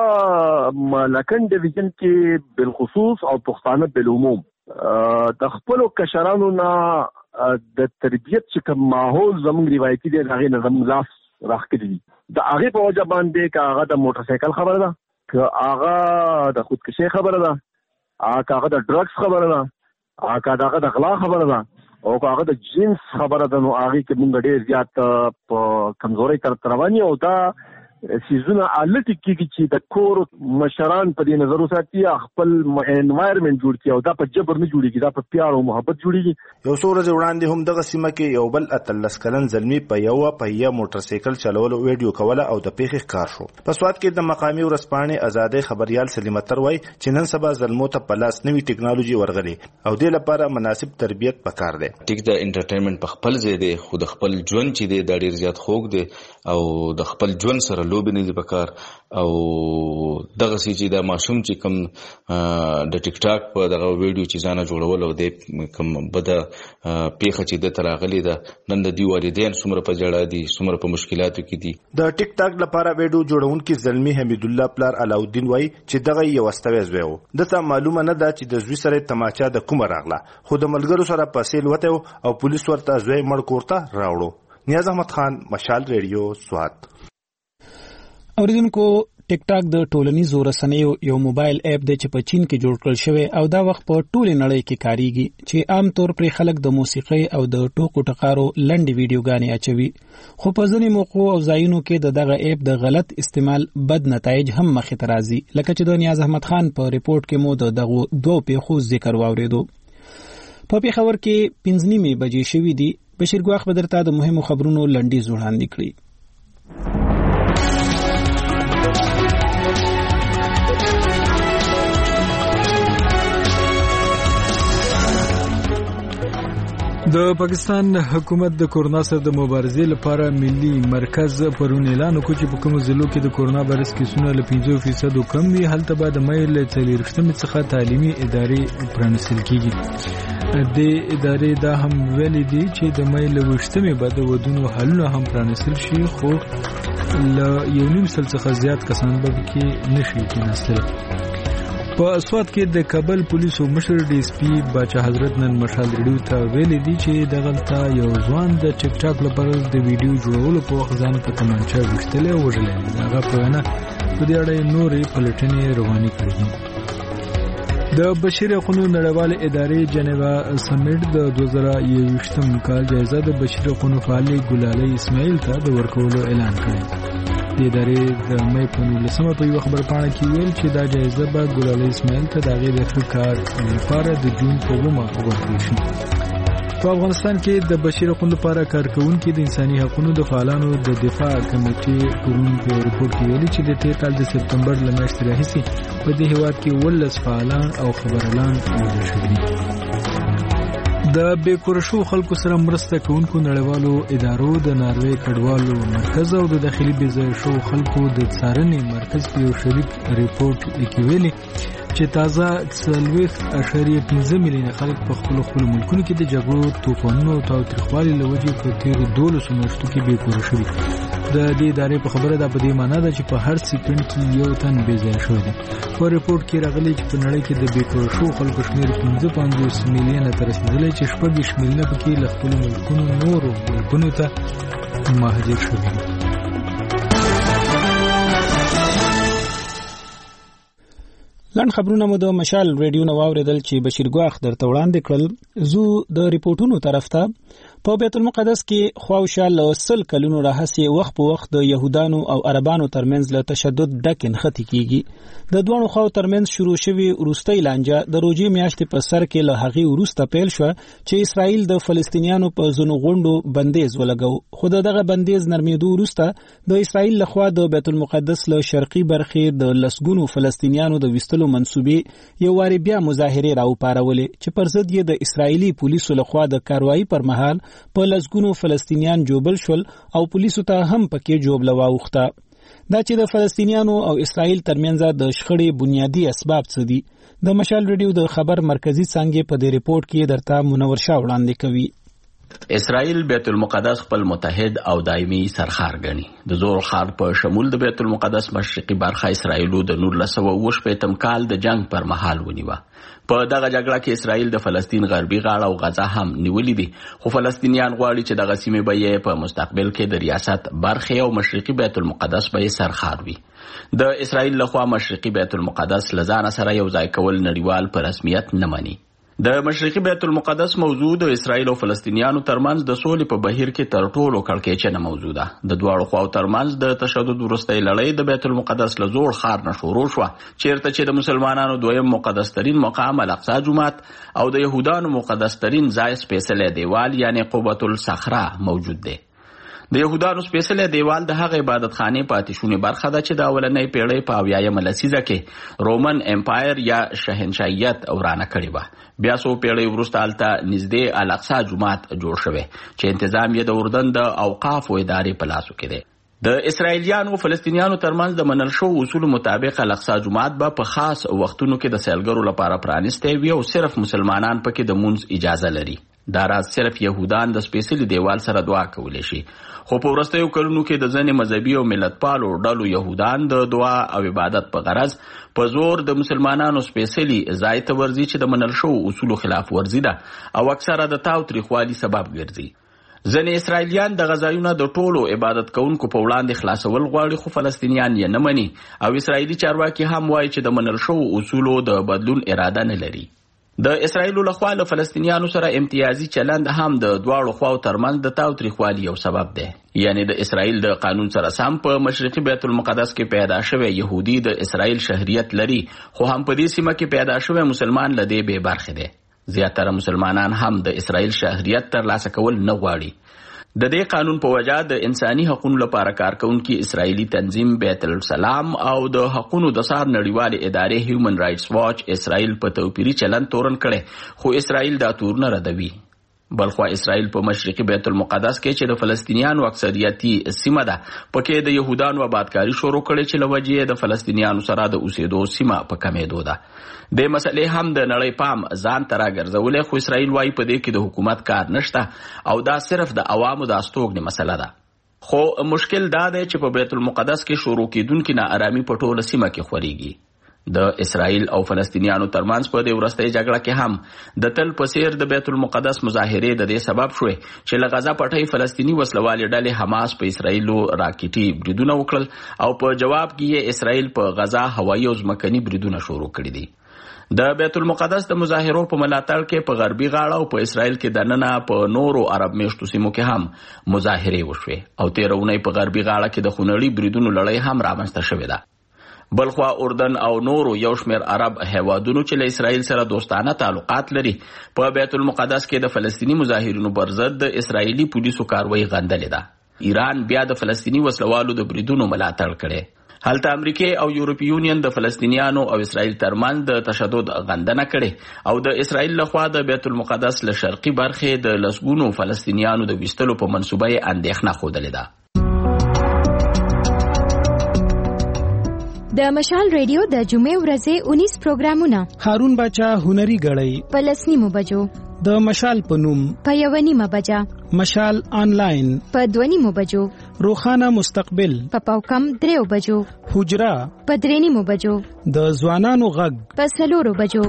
زمونږ لکن ډیویژن کې بالخصوص او پښتانه بالعموم د خپل کشرانو نه د تربیت چې کوم ماحول زموږ روایتي دی هغه نه زموږ لاس راخکړي دي. د هغه په وجه باندې که هغه د موټر سایکل خبره ده، که هغه د خودکشي خبره ده، که هغه د ډرګز خبره ده، که هغه د غلا خبره ده او که هغه د جنس خبره ده، نو هغه کې موږ ډېر زیات په کمزوري تر رواني او دا سیزونه الټی کیږي چې د کور مشران په دې نظر وساتي خپل انوایرنمنت جوړ کړي او دا په جبر نه جوړیږي، دا په پیار او محبت جوړیږي. یو څو ورځې وړاندې هم دغه سیمه کې یو بل اتلس کلن زلمی په یو په یا موټر سایکل چلولو ویډیو کوله او د پیښې ښکار شو. په سوات کې د مقامي ورځپاڼې ازادۍ خبريال سلیمه تر وایي چې نن سبا زلمو ته په لاس نوې ټیکنالوژي ورغلي او دې لپاره مناسب تربیت پکار دی. ټیک د انټرټینمنت په خپل ځای دی، خو د خپل ژوند چې دی دا ډیر زیات خوږ دی او د خپل ژوند سره لوبې نه دي پکار. او دغه سي چې د ماشوم چې کوم د ټیک ټاک په دغه ویډیو چې ځانه جوړول او د کوم بده پیښه چې د تراغلي ده، نن د دی والدین څومره په جړه دي، څومره په مشکلاتو کې دي. د ټیک ټاک لپاره ویډیو جوړونکي زلمی حمید الله پلار علاؤالدین وایي چې دغه یو استویز ویو دته معلومه نه ده چې د زوی سره تماچا د کومه راغله، خو د ملګرو سره په سیل وته او پولیس ورته زوی مړ کوړه راوړو. نیاز احمد خان، مشال ریډیو، سوات. اوریدونکو، ټیک ټاک د ټولنیزو رسنیو یو موبایل اپ دی چې په چین کې جوړ کړل شوی او دا وخت په ټوله نړۍ کې کاریږي چې عام طور پر خلک د موسیقي او د ټوکو ټقارو لنډي ویډیوګانې اچوي. خو په ځینې موقعو او ځایونو کې د دغه اپ د غلط استعمال بد نتایج هم مخې ته راځي، لکه چې د نیاز احمد خان په ریپورت کې مو د دغه دوه پیښو ذکر واوریدو. په پیښور کې پنځه نیمې بجې شوې دي. بشیر ګواخ بدرته د مهمو خبرونو لنډیز وړاندې کړي. د پاکستان حکومت د کورونا سره د مبارزې لپاره ملي مرکز پرون اعلان وکړ چې په کوم ضلعو کې د کورونا وایرس کیسونه له پنځه فیصد کم وي، هلته به د مې له څلورشتمې څخه تعلیمي ادارې پرانیستل کیږي. د ادارې دا هم ویلي دي چې د مې له وشتمې به د ودونو حلونه هم پرانیستل شي، خو له یو نیم سل څخه زیات کسان به کې نشي کېناستل. په اسوات کې د کابل پولیسو مشر ډي اس پي باچا حضرت نن مشال ریډیو ته ویلي دي چې دغلته یو ځوان د ټیک ټاک لپاره د ویډیو جوړولو په وخت ځان په کمانچا وشتلې او وژلې. هغه په وینا په دې اړه نورې پلټنې روانې کړې دي. د بشري حقوقو نړیوال ادارې جنیوا سمیټ د دوه زره یوویشتم کال جایزه د بشري حقوقو فعال ګلالۍ اسماعیل ته د ورکولو اعلان کړی. د ادارې د مې په نولسمه په یو خبر پاڼه کې ویل چې دا جایزه به ګلالۍ اسماعیل ته د هغې د ښه کار لپاره د جون په اوومه ورکړل شي. په افغانستان کې د بشري حقوقو لپاره کارکوونکي د انساني حقوقو د فعالانو د دفاع کمیټې پرون په ریپورت کې ویلي چې د تیر کال د سپتمبر له میاشتې راهیسې په دې هیواد کې ولس فعالان او خبرلان وژل شوي دي. د بیکوره شو خلکو سره مرسته کوونکو نړیوالو ادارو د ناروې کډوالو مرکز او د داخلي بېځایه شو خلکو د څارنې مرکز په یو شریک ریپورت کې ویلي چې تازه څلوېښت اعشاریه پنځه میلیونه خلک په خپلو خپلو ملکونو کې د جګړو، توپانونو او تاوتریخوالي له وجې په تېرو دولسو میاشتو کې بیکوره شوي. د دې ادارې په خبره دا په دې معنا ده چې په هر سکند کې یو تن بېځایه شوی دی. په ریپورت کې راغلي چې په نړۍ کې د بیکوره شو خلکو شمېر پنځه پنځوس میلیونه ته رسېدلی چې شپږ میلیونه پکې له خپلو ملکونو نورو ملکونو ته مهاجر شوي دي. لاند خبرونه مو د مشال ریډیو نو واوریدل چې بشیر ګواخ درته وړاندې کړل. زو د ریپورتونو طرف ته په بیت المقدس کې خواوشا له سل کلونو راهسې وخت په وخت د يهودانو او عربانو ترمنځ له تشدد ډک انختی کیږي. د دوه خو ترمنځ شروع شوی وروستۍ لانجه د روزي میاشتې په سر کې له هغې وروسته پیل شو چې اسرائیل د فلسطینیانو په زونو غونډو بندیز ولګاو. خو دغه بندیز نرمیدو وروسته د اسرائیل لخوا د بیت المقدس له شرقي برخې د لسګونو فلسطینیانو د وستلو منسوبې یو واری بیا مظاهره راوپارولې چې پر ضد یې د اسرائیلي پولیسو لخوا د کاروایی پر مهال په لسګونو فلسطینیان جوبل شول او پولیسو ته هم پکې جوبله واوښته. دا چې د فلسطینیانو او اسرائیل ترمنځ د شخړې بنیادی اسباب څه دي، د مشال ریډیو د خبر مرکزی څنګه په دې ریپورت کې درته منور شاه وړاندې کوي. اسرائیل بیت المقدس خپل متحد او دایمي سرخار ګڼي. د زور خار په شمول د بیت المقدس مشرقي برخه اسرائیلو د نولس سوه اووه شپېتم کال د جنگ پر مهال ونیوه. په دغه جګړه کې اسرائیل د فلسطین غربي غاړه او غزا هم نیولې دي، خو فلسطینیان غواړي چې دغه سیمې به یې په مستقبل کې د ریاست برخه او مشرقي بیت المقدس به یې سرخار وي. د اسرائیل لخوا مشرقي بیت المقدس لزان سره یو ځای کول نړیوال په رسمیت نه مني. د مشرقي بیت المقدس موضوع د اسرائیل او فلسطینیانو ترمنځ د سولې په بهیر کې تر ټولو کړکېچنه موضوع ده. د دواړو خواو ترمنځ د تشدد وروستۍ لړۍ د بیت المقدس له زوړ ښار نه شروع شوه، چیرته چې د مسلمانانو دویم مقدس ترین مقام الاقصی جومات او د یهودانو مقدس ترین ځای سپېڅلی دیوال یعنی قبة الصخره موجود دی. د یهودانو سپېڅلی دیوال د هغه عبادت خانې پاتې شونې برخه ده چې د اولنۍ پیړۍ په اویایمه لسیزه کې رومن امپایر یا شهنشاهیت ورانه کړې وه. بیا څو پیړۍ وروسته هلته نږدې الاقصی جومات جوړ شوی چې انتظام یې د اردن د اوقافو ادارې په لاسو کې دی. د اسرائیلیانو او فلسطینیانو ترمنځ د منل شوو اصولو مطابق الاقصی جومات به په خاص وختونو کې د سیلګرو لپاره پرانیستی وي او صرف مسلمانان پکې د مونځ اجازه لري. دا راز صرف یهودان د سپېڅلي دیوال سره دعا کولی شي، خو په وروستیو کلونو کې د ځینې مذهبي او ملتپالو ډلو یهودان د دعا او عبادت په غرض په زور د مسلمانانو سپېڅلي ځای ته ورځي چې د منل شوو اصولو خلاف ورزي ده او اکثره د تاوتریخوالي سبب ګرځي. ځینې اسرائیلیان د غځایونه د ټولو عبادت کوونکو په وړاندې خلاصول غواړي، خو فلسطینیان یې نه مني او اسرائیلي چارواکي هم وایي چې د منل شوو اصولو د بدلون اراده نه لري. د اسرائیلو لخوا له فلسطینیانو سره امتیازي چلند هم د دواړو خواو ترمنځ د تاوتریخوالي یو سبب دی. یعنی د اسرائیل د قانون سره سم په مشرقي بیت المقدس کې پیدا شوی يهودي د اسرائیل شهریت لري، خو هم په دې سیمه کې پیدا شوی مسلمان له دې بې برخې دی. زیاتره مسلمانان هم د اسرائیل شهریت ترلاسه کول نه غواړي. د دې قانون په وجه د انساني حقوقو لپاره کارکونکي اسرائیلي تنظیم بیت السلام او د حقوقو د څار نړیوالې ادارې هیومن رائټس واچ اسرائیل په توپیري چلند تورن کړي، خو اسرائیل دا تورن ردوي. بلخوا اسرائیل په مشرقي بیت المقدس کې چې د فلسطینیانو اکثریتي سیمه ده پکې د يهودانو آبادکاری شروع کړي چې لوجې د فلسطینیانو سره د اوسېدو سیمه په کمېدو ده. د مسلې هم د نړۍ پام ځان ته راګرځولې، خو اسرائیل وايي په دې کې د حکومت کار نشته او دا صرف د عوامو د استوګنې مسله ده. خو مشکل دا دی چې په بیت المقدس کې شروع کېدونکې ناارامي په ټوله سیمه کې خورېږي. د اسرائیل او فلسطینیانو ترمنځ په دې وروستۍ جګړه کې هم د تل په څیر د بیت المقدس مظاهرې د دې سبب شوې چې له غزا پټۍ فلسطینی وسلوالې ډلې حماس په اسرائیلو راکټي بریدونه وکړل او په جواب کې یې اسرائیل په غزا هوایي او ځمکني بریدونه شروع کړي دي. د بیت المقدس د مظاهرو په ملاتړ کې په غربي غاړه او په اسرائیل کې دننه په نورو عرب میشتو سیمو کې هم مظاهرې وشوې او تېره اونۍ په غربي غاړه کې د خونړي بریدونو لړۍ هم رامنځته شوې ده. بلخوا اردن او نورو یو شمیر عرب هیوادونو چې له اسرائیل سره دوستانه تعلقات لري په بیت المقدس کې د فلسطینی مظاهرینو پر ضد د اسرائیلي پولیسو کاروایی غندلې ده. ایران بیا د فلسطینی وسلوالو د بریدونو ملاتړ کړي. هلته امریکا او یورپی یونین د فلسطینیانو او اسرائیل ترمنځ د تشدد غندنه کړي او د اسرائیل لخوا د بیت المقدس له شرقي برخې د لسګونو فلسطینیانو د ویستلو په منسوبه اندېښنه ښودلې ده. د مشال ریډیو د جمعې ورځې اونیس پروګرامونه هارون باچا هنري غړی په لسنیمو بجو، د مشال په نوم په یو نیمه بجه، مشال آنلاین په دوه نیمو بجو، روخانه مستقبل په پاوکم دریو بجو، حجرا په درې نیمو بجو، د ځوانانو غږ په څلورو بجو.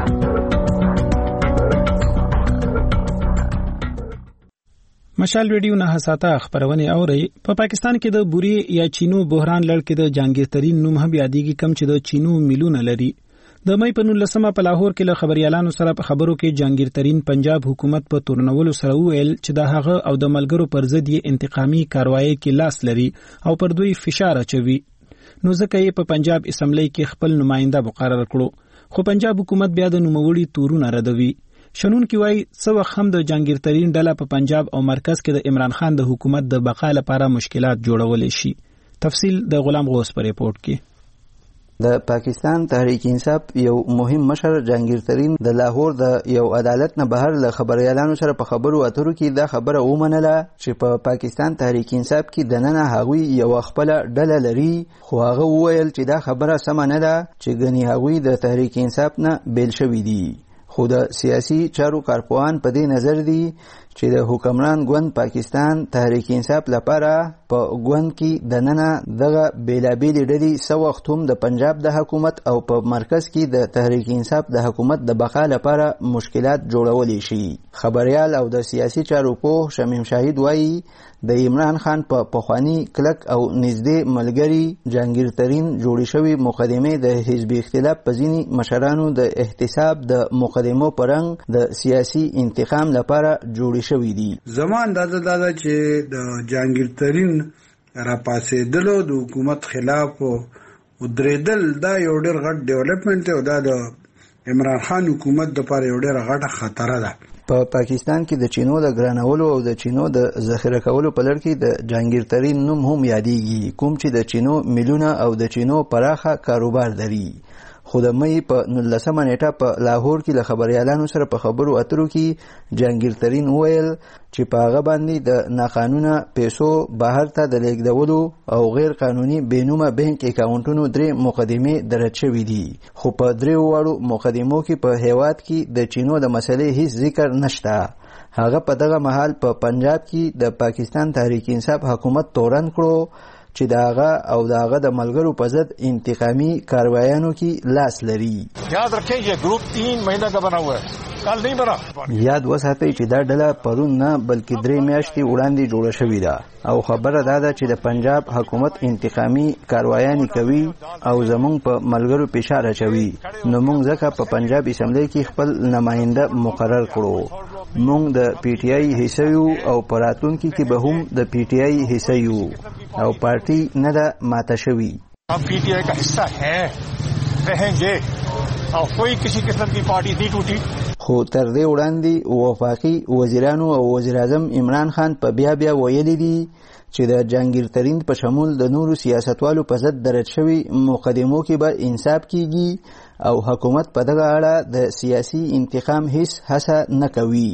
مشال ریډیو نه حساته خبرونه اوري. په پا پاکستان کې د بوري یا چینو بحران لړ کې د جهانگیرترین نوم هم یادېږي کم چې د چینو میلونه لري. د مې په نولسمه په لاهور کې له خبريالانو سره په خبرو کې جهانگیرترین پنجاب حکومت په تورنولو سره ویل چې د هغه او د ملګرو پر ضد یې انتقامي کاروایی کې لاس لري او پر دوی فشار اچوي. نو ځکه یې په پنجاب اسمبلی کې خپل نماینده مقرر کړو، خو پنجاب حکومت بیا د نوموړي تورونه ردوي. شنون کی وای څو وخت هم د جهانگیرترین ډله په پنجاب او مرکز کې د عمران خان د حکومت د بقا لپاره مشکلات جوړولې شي. تفصیل د غلام غوث پر ریپورت کې. د پاکستان تحریک انصاف یو مهم مشر جهانگیرترین د لاهور د یو عدالت نه بهر له خبريالانو سره په خبرو اترو کې دا خبره ومنله چې په پا پاکستان تحریک انصاف کې د نن هغوی یو خپل ډله لري، خو هغه وویل چې دا خبره سم نه ده چې ګنې هغوی د تحریک انصاف نه بیل شوي دي. خو د سیاسي چارو کارپوهان په دې نظر دي چې د حکمران ګوند پاکستان تحریک انصاف لپاره په ګوند کې د ننه دغه بیلابیلې ډلې څه وخت هم د پنجاب د حکومت او په مرکز کې د تحریک انصاف د حکومت د بقا لپاره مشکلات جوړولی شي. خبريال او د سیاسي چارو پوه شمیم شاهد وایي د عمران خان په پخوانی کلک او نږدې ملګری جهانگیرترین جوړې شوې مقدمې د حزب اختلاف په ځینې مشرانو د احتساب د مقدمو پرنګ د سیاسي انتقام لپاره جوړې شوې دي. زمان دا دا چې د جهانگیرترین را پاسېدلو د حکومت خلاف ودرېدل دا یو ډېر غټ ډیولپمنٹ دی او دا د عمران خان حکومت لپاره یو ډېر غټه خطر ده. په پا پاکستان کې د چینو د ګرانولو او د چینو د ذخیره کولو په لړ کې د جهانگیرترین نوم هم یادېږي، کوم چې د چینو میلونه او د چینو پراخه کاروبار لري. خو د مې په نولسمه نیټه په لاهور کې له خبريالانو سره په خبرو اترو کې جهانگیرترین وویل چې په هغه باندې د ناقانونه پیسو بهر ته د لیږدولو او غیر قانوني بینومه بینک اکاونټونو درې مقدمې درج شوي دي، خو په درې واړو مقدمو کې په هیواد کې د چینو د مسلې هیڅ ذکر نشته. هغه په دغه مهال په پنجاب کې د پاکستان تحریک انصاف حکومت تورن کړو چې داغه او داغه د ملګرو په ضد انتقامي کاروایانو کې لاس لري. یاد رکھیں یہ گروپ تین مہینہ کا بنا ہوا ہے، کل نہیں بنا. یاد وساتئ چې دا ډله پرون نه بلکې درې میاشتې وړاندې جوړه شوې ده او خبره دا ده چې د پنجاب حکومت انتقامي کاروایانې کوي او زمونږ په ملګرو فشار اچوي. نو موږ ځکه په پنجاب اسمبلی کې خپل نماینده مقرر کړو. موږ د پی ټی آی حصه یو او په راتلونکي کې به هم د پی ټی آی حصه یو او پارټي نه ده ماته شوي. ہم پی ٹی آئی کا حصہ ہیں، رہیں گے اور کوئی کسی قسم کی پارٹی نہیں ٹوٹی. خو تر دې وړاندې وفاقي وزیرانو او وزیر اعظم عمران خان په بیا بیا ویلي دي چې د جهانگیرترین په شمول د نورو سیاستوالو په ضد درج شوي مقدمو کې به انصاف کیږي او حکومت په دغه اړه د سیاسي انتقام هیڅ هڅه نه کوي.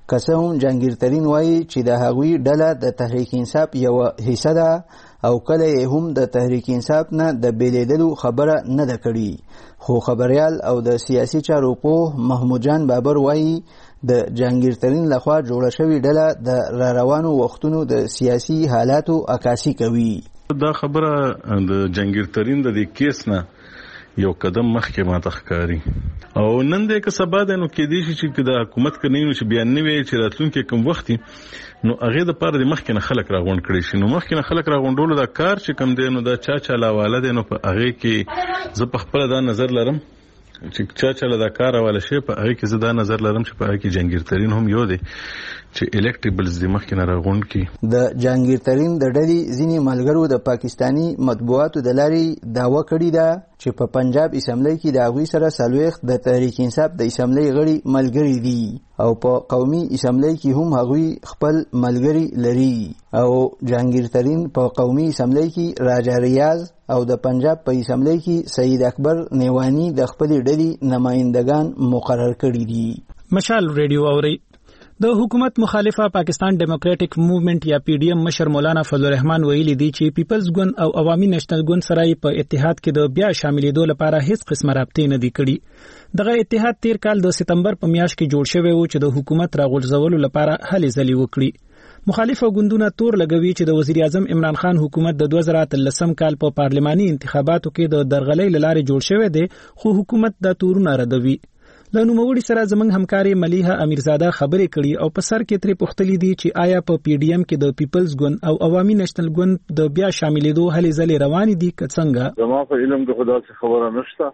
که څه هم جهانګیر ترین وایي چې د هغوی ډله د تحریک انصاف یوه حصه ده او کله یې هم د تحریک انصاف نه د بیلیدلو خبره نه ده کړې، خو خبریال او د سیاسي چارو پوه محمود جان بابر وایي د جهانګیر ترین لخوا جوړه شوې ډله د را روانو وختونو د سیاسي حالاتو عکاسي کوي. دا خبره د جهانګیر ترین د دې کیس نه یو قدم مخکې ماته ښکاري او نن د که سبا د نو کې دي چې د حکومت کني نو چې بیان نه وي چې راتلونکي کوم وخت نو هغه د پاره د مخکې نه خلک راغونډ کړي شي. نو مخکې نه خلک راغونډولو دا کار چې کم دی نو دا چا چا لاواله دی نو په هغه کې زه په خپل دا نظر لرم چې چا چا دا کار حواله شي په هغه کې زه دا نظر لرم چې په هغه کې جهانګیر ترین هم یو دی چې الیکټیبلز د مخکې نه راغونډ کړي. د جهانګیر ترین د ډلې ځینې ملګرو د پاکستانی مطبوعاتو د لارې دعوه کړې ده چې په پنجاب اسمبلی کې د هغوی سره څلوېښت د تحریک انصاف د اسمبلی غړي ملګري دي او په قومي اسمبلی کې هم هغوی خپل ملګري لري او جهانګیر ترین په قومي اسمبلی کې راجا ریاض او د پنجاب په اسمبلی کې سید اکبر نیوانی د خپلې ډلې نمایندگان مقرر کړي دي. مشال ریډیو اوري. د حکومت مخالفه پاکستان ډیموکراټک موومېنټ یا پی ډی ایم مشر مولانا فضل الرحمن ویلي دی چې پیپلز ګوند او عوامي نېشنل ګوند سره په اتحاد کې د بیا شاملېدو لپاره هیڅ قسمه رابطې نه دي کړي. دغه اتحاد تیر کال د سپتمبر په میاشت کې جوړ شوی و چې د حکومت راغورځولو لپاره هلې ځلې وکړي. مخالفه ګوندونه تور لګوي چې د وزیر اعظم عمران خان حکومت د دوه زره اتلسم کال په پارلماني انتخاباتو کې د درغلۍ لارې جوړ شوی دی خو حکومت دا تورونه ردوي. له نوموړي سره زموږ همکاري ملیحه امیرزاده خبرې کړي او په سر کې ترې پوښتلي دي چې آیا په پی ډی ایم کې د پیپلز ګوند او عوامي نېشنل ګوند د بیا شاملېدو هلې ځلې روانې دي که څنګه؟ زما په علم کې خدا څه خبره نشته.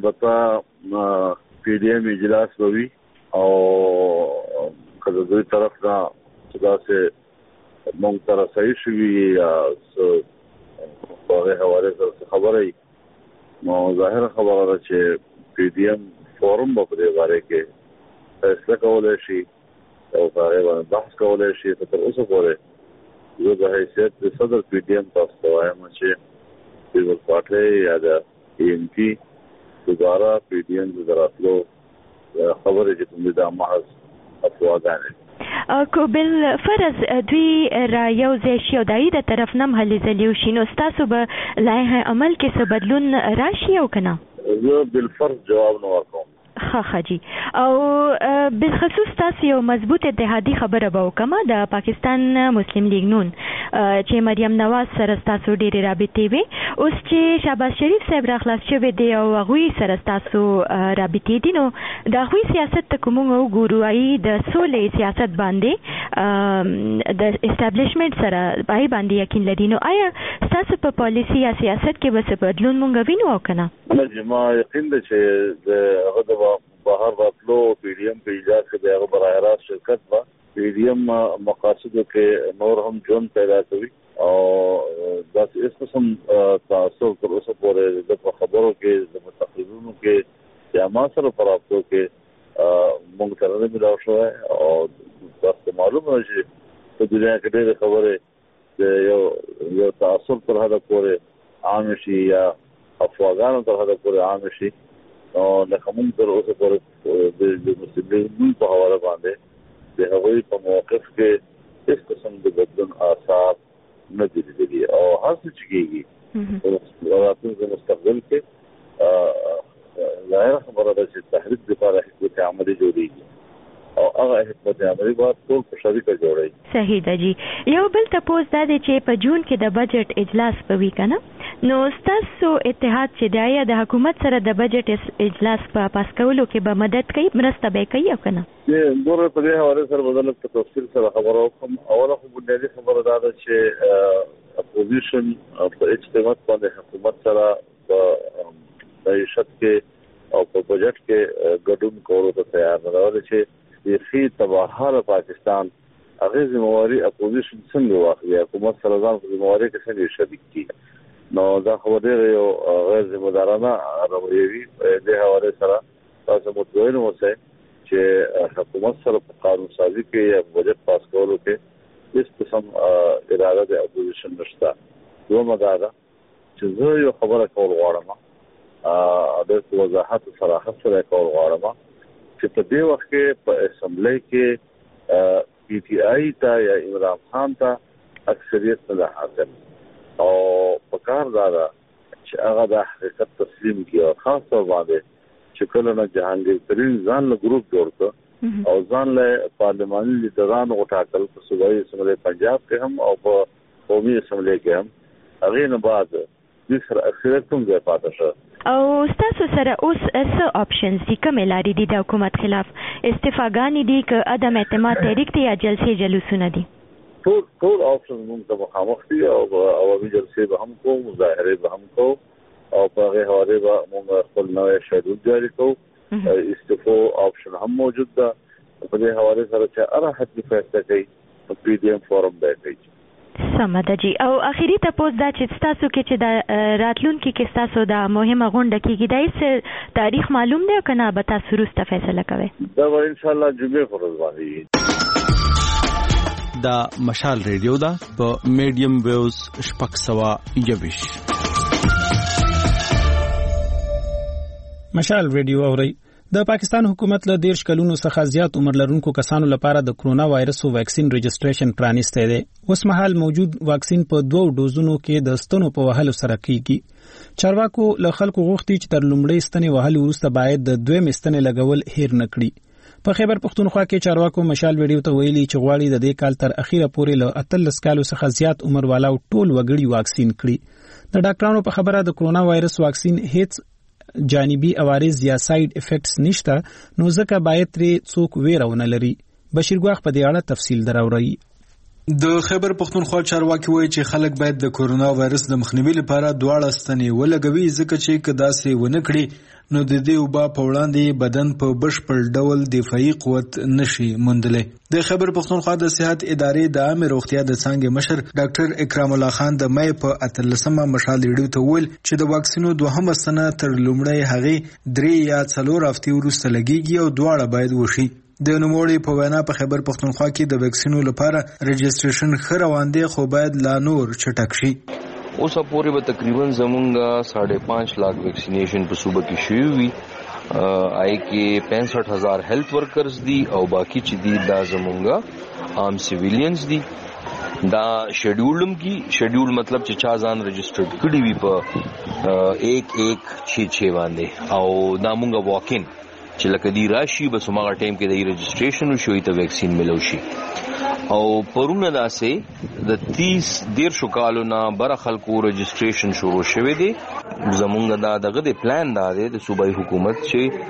البته پی ډی ایم اجلاس به وي او که د دوی طرف نه داسې موږ ته رسایي شوي یا څه په هغې حوالې سره خبره وي نو ظاهره خبره ده چې پی ډی ایم فورم په دې باره کې فیصله کولای شي او هغه باندې بحث کولای شي. تر اوسه پورې زه د حیثیت د صدر پی ډی ایم تاسو ته وایم چې پیپلز پارټي یا د ای ایم پی دوباره پی ډی ایم د راتلو خبرې چې کوم د محض افواهانه کو بل فرض دوی را یو ځای شي او دای د طرف نم هلې ځلې وشي نو ستاسو به لایحه عمل کې څه بدلون راشي او که نه؟ زه بالفرض جواب نه ورکوم. ښه ښه جي. او بالخصوص تاسو یو مضبوط اتحادي خبره به وکړم د پاکستان مسلم لیگ نون چې مریم نواز سره تاسو ډېرې رابطې وي اوس چې شهباز شریف صاحب راخلاص شوی دی او هغوی سره تاسو رابطې دي نو د هغوی سیاست ته کوم وګورو ای د سولې سیاست باندې د اسټابلیشمنت سره پای باندې یقین لري نو آیا تاسو په پالیسی یا سیاست کې به څه بدلون مونږ وینو او کنه؟ نه ما یقین ده چې د هغه د بهر راتلو پی ډی ایم په ایجاد کې د هغه برای راست شرکت به پی ډی ایم مقاصدو کې نور هم ژوند پیدا کوي او داسې هېڅ قسم تعصب تر اوسه پورې د په خبرو کې د متقیدینو کې یا ما سره په رابطو کې موږ ته نه ملاو شوی او تاسو معلومه چې په دنیا کې ډېرې خبرې د یو یو تعصب تر حده پورې عام شي یا افواهانو تر حده پورې عام شي نو لکه موږ تر اوسه پورې د مسلم لیگ په حواله باندې د هغوی په موقف کې هېڅ قسم د بدلون آثار نه دي لیدلي او هر څه چې کېږي راتلونکي مستقبل کې ظاهره خبره ده چې تحریک لپاره حکمت عملي جوړېږي او هغه حکمت عملي باید ټول په شریکه جوړوي. صحیح ده جی. یو بل تپوس دا دی چې په جون کې د بجټ اجلاس به وي که نه نو ستاسو اتحاد چې دی د حکومت سره د بجټ اجلاس په پاس کولو کې به مدد کوي مرسته به کوي او که نه؟ نور په دې حواله سره به زه په تفصیل سره خبره وکړم. اوله خو بنیادي خبره دا ده چې اپوزیشن په اجتماع باندې حکومت سره په معیشت کې او په بجټ کې ګډون کولو ته تیار نه ده چې یخي تباهر پاکستان هغه ذمہواری اپوزیشن څنګه واخلي حکومت سره ځان په ذمہواری کې څنګه شریک کړي نو دا خبره یو غیر ذمہدارانه رویوي د حواله سره تاسو متوجه اوسئ چې حکومت سره په قانون سازي کې یا بجټ پاس کولو کې هیڅ قسم اراده د اپوزیشن نشته. دومره دا ده چې زه یو خبره کول غواړم د وضاحت او صراحت سره کول غواړم چې په دې وخت کې په اسمبلی کې پی ټی آی ته یا عمران خان ته اکثریت نه حاصل او پکار دارا چې هغه د حقیقت تسلیم کیو خاص طور باندې چې کله نه جهانګیر ترین ځان له ګروپ جوړ کړ او ځان له پارلماني لیډرانو غوټاکل په صوبایي اسمبلی پنجاب کې هم او په قومي اسمبلی کې هم هغه نه بعد د سر اکثریت هم ځای پاتې شو. او تاسو سره اوس څه آپشنز دي کوم لارې دي د حکومت خلاف استفاګانی دي ک عدم اعتماد تحریک ته یا جلسې جلوسونه دي؟ ټول ټول آپشنز موږ ته مخامخ دي او عوامي جلسې به هم کوو مظاهرې به هم کوو او په هغه حواله به موږ خپل نوې شیډول جاری کوو. استفو آپشن هم موجود ده په دې حواله سره چې هر حد کې فیصله کوي پی ډی ایم فورم به کوي. سمه جی او اخیری تاسو دا چې تاسو کې چې د راتلونکو کې تاسو دا مهمه غونډه کېږي دا هیڅ تاریخ معلوم دی کنه به تاسو وروسته فیصله کوئ؟ دا به ان شاء الله جمعې پر ورځ باندې دا مشال ریډیو دا په میډیم ویوز شپږ سوه یوویش. مشال ریډیو اوري. د پاکستان حکومت له دیرش کلونو څخه زیات عمر لرونکو کسانو لپاره د کرونا وایرس ویکسین رجسټریشن پرانیسته دی. اوس مهال موجود واکسین په دوه ډوزونو کې د ستنو په وهلو سره کیږي. چارواکو له خلکو غوښتي چې تر لومړۍ ستنې وهلو وروسته باید د دویم ستنې لګول هیر نه کړي. په خیبر پختونخوا کې چارواکو مشال ویډیو ته ویلي چې غواړي د دې کال تر اخیره پورې له اتلس کالو څخه زیات عمر والا ټول وګړي واکسین کړي. د ډاکټرانو په خبره د کرونا وایرس واکسین هیڅ جانبي عوارض یا ساید افیکټس نشته نو ځکه باید ترې څوک ویرونه لري. بشیر ګواخ په دې اړه تفصیل دراوړي. د خیبر پختونخوا چارواکي وایي چې خلک باید د کورونا وایرس د مخنیوي لپاره دواړه ستنې ولګوي ځکه چې که داسې ونه کړي نو د دې وبا په وړاندې بدن په بشپړ ډول دفاعي قوت نشي موندلی. د خیبر پختونخوا د صحت ادارې د عامه روغتیا د څانګې مشر ډاکټر اکرام الله خان د مې په اتلسمه مشال ریډیو ته ویل چې د واکسینو دوهمه سنه تر لومړی هغې درې یا څلور هفتې وروسته لګیږي او دواړه باید وشي. د نوموړي په وینا په خیبر پختونخوا کې د ویکسینو لپاره رجسټریشن ښه روان دی خو باید لا نور چټک شي. اوس پورې به تقریبا زمونږه ساڑھے پانچ لاکھ ویکسینیشن په صوبه کې شوی وي. آئی کې پینسٹھ ہزار ہیلتھ ورکرز دي او باقی چې دي دا زمونږه عام سیویلینز دي. دا شیډیولم کی شیډیول مطلب چې چا ځان رجسٹرډ کړي وي په ایک ایک چھ چھ باندې او دا مونږه واکین چې لکه دی راشي بس هغه ټایم کې د رجسټریشن وشوي ته ویکسین ملو شي. او پرونه داسې د تیس دیر شو کالو نه بر خلکو رجسټریشن شروع شوه دي. زمونږ دا دغه د پلان دا دی د صوبایي حکومت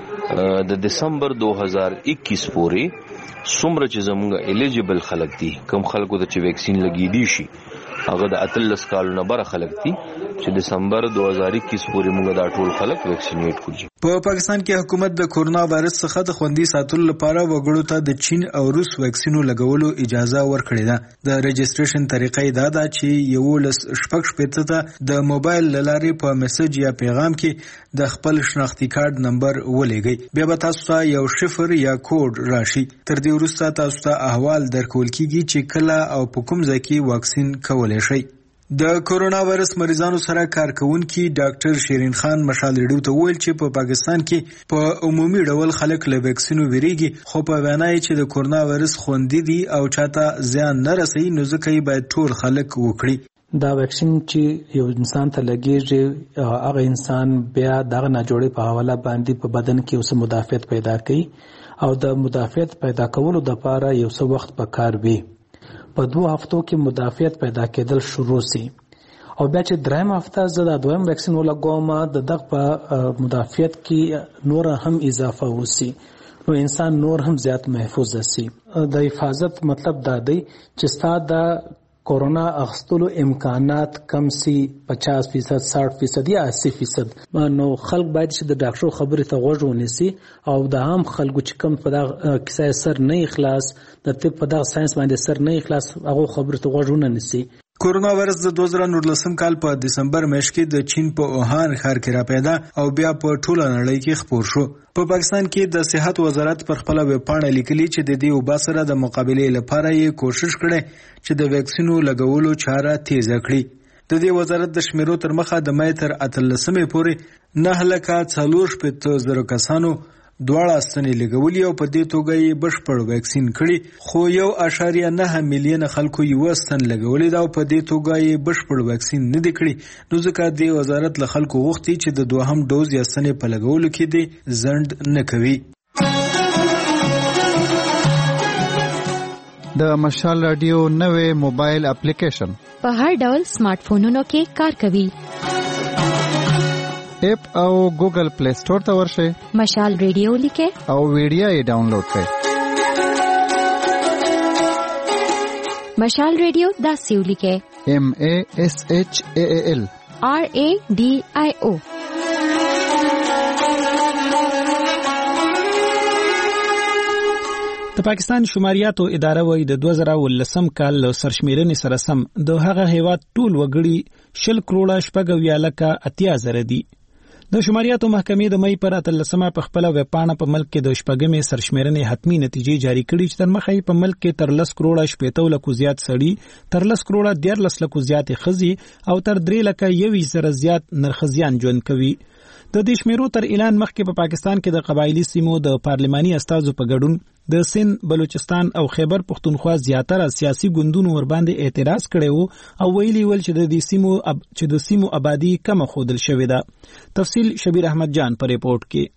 چې د دسمبر دو هزار اکیس پورې څومره چې زمونږ الیجیبل خلک دي کم خلکو ته چې ویکسین لګی دي شي هغه د اتلس کالو نه بر خلک دي چې دسمبر دو هزار اکیس پورې موږ دا ټول خلک ویکسینیټ کړو. په پاکستان کې حکومت د کورونا وایرس څخه د خوندي ساتلو لپاره وګړو ته د چین او روس ویکسینو لګولو اجازه ورکړې ده. د رجسټریشن طریقې دا ده چې یو لس شپږ شپږ ته د موبایل لارې په میسج یا پیغام کې د خپل شناختی کارت نمبر ولېږئ. بیا به تاسو ته یو شفر یا کوډ راشي. تر دې وروسته تاسو ته احوال درکول کیږي چې کله او په کوم ځای کې واکسین کولای شئ. د کورونا وایرس مریضانو سره کار کوونکی ډاکټر شیرین خان مشال ریډیو ته ویل چې په پاکستان کې په عمومي ډول خلک له ویکسینو ویریږي خو په وینا یې چې د کورونا وایرس خوندي دي او چاته زیان نه رسوي نو ځکه یې باید ټول خلک وکړي. دا ویکسین چې یو انسان ته لګیږي هغه انسان بیا دغه ناجوړي په حواله باندې په بدن کې اوس مدافعت پیدا کوي او د مدافعت پیدا کولو د لپاره یو څه وخت پکار وي. په دوه هفتو کې مدافعت پیدا کېدل شروع سي او بیا چې دریم هفته زه د دویم ویکسین ولګوم د دغه په مدافعت کې نور هم اضافه وسی نو انسان نور هم زیات محفوظ شي. د حفاظت مطلب دا دی چې ستاسو د کورونا اخستلو امکانات کم سي پچاس فیصد ساٹھ فیصد یا اسی فیصد نو خلک باید چې د ډاکټر خبرې ته غوږ ونیسي او د عام خلکو چې کم په دغه کیسه سر نه اخلاص د طب په دغه ساينس باندې سر نه اخلاص هغه خبرې ته غوږ ونه نیسي. کورونا وایرس د دوه زره نولسم کال په دسمبر میاشت کې د چین په اوهان ښار کې را پیدا او بیا په ټوله نړۍ کې خپور شو. په پاکستان کې د صحت وزارت پر خپل ویب پاڼه لیکلي چې د دې وبا سره د مقابلې لپاره یې کوشش کړي چې د ویکسینو لګولو چاره تیز کړي. د دې وزارت د شمیرو تر مخه د مې تر اتلسمې پورې نه لکه څلور شپږ زره کسانو دواړه ستنې لګولي او په دې توګه یې بشپړ ویکسین کړي، خو یو اشاریه نه میلیونه خلکو یو ستن لګولې ده او په دې توګه یې بشپړ ویکسین نه دی کړی. نو ځکه د وزارت له خلکو غوښتي چې د دوهم ډوز یا ستنې په لګولو کې دې ځنډ نه کوي. د مشال رادیو نوې موبایل اپلیکیشن په هر ډول سمارټ فونونو کې کار کوي. اپ او ګوګل پلی سٹور ته ورشئ، مشال رادیو لیکئ او ویډیو یې ډاونلوډ کړئ. مشال رادیو داسې ولیکئ، ایم ا ایس ایچ ا ال آر ا ډي آی او. د پاکستان شماریاتو اداره وایي د دوه زره ولسم کال له سرشمیرنې سره سم د هغه هیواد ټول وګړي شل کروڑه شپږ اویا لکه اتیا زره دي. د شماریاتو محکمې د مې پر اتلسمه په خپل ویبپاڼه په ملک کې د شپږمې سرشمیرنې حتمی نتیجې جاری کړي چې تر مخه په ملک کې تر لس کروڑه شپږ لکه زیات سړي، تر لس کروڑه دیارلس لکه زیات ښځې او تر درې لکه یوویشت زره زیات نرښځیان ژوند کوي. د دې شمیرو تر اعلان مخکې په پا پاکستان کې د قبایلی سیمو د پارلماني استازو په ګډون د سند، بلوچستان او خیبر پختونخوا زیاتره سیاسي ګوندونو ور باندې اعتراض کړي وو او ویلي ول چې د دې سیمو اب... چې د سیمو آبادی کم خودل شوې ده. تفصیل شبیر احمد جان پر ریپورت کې.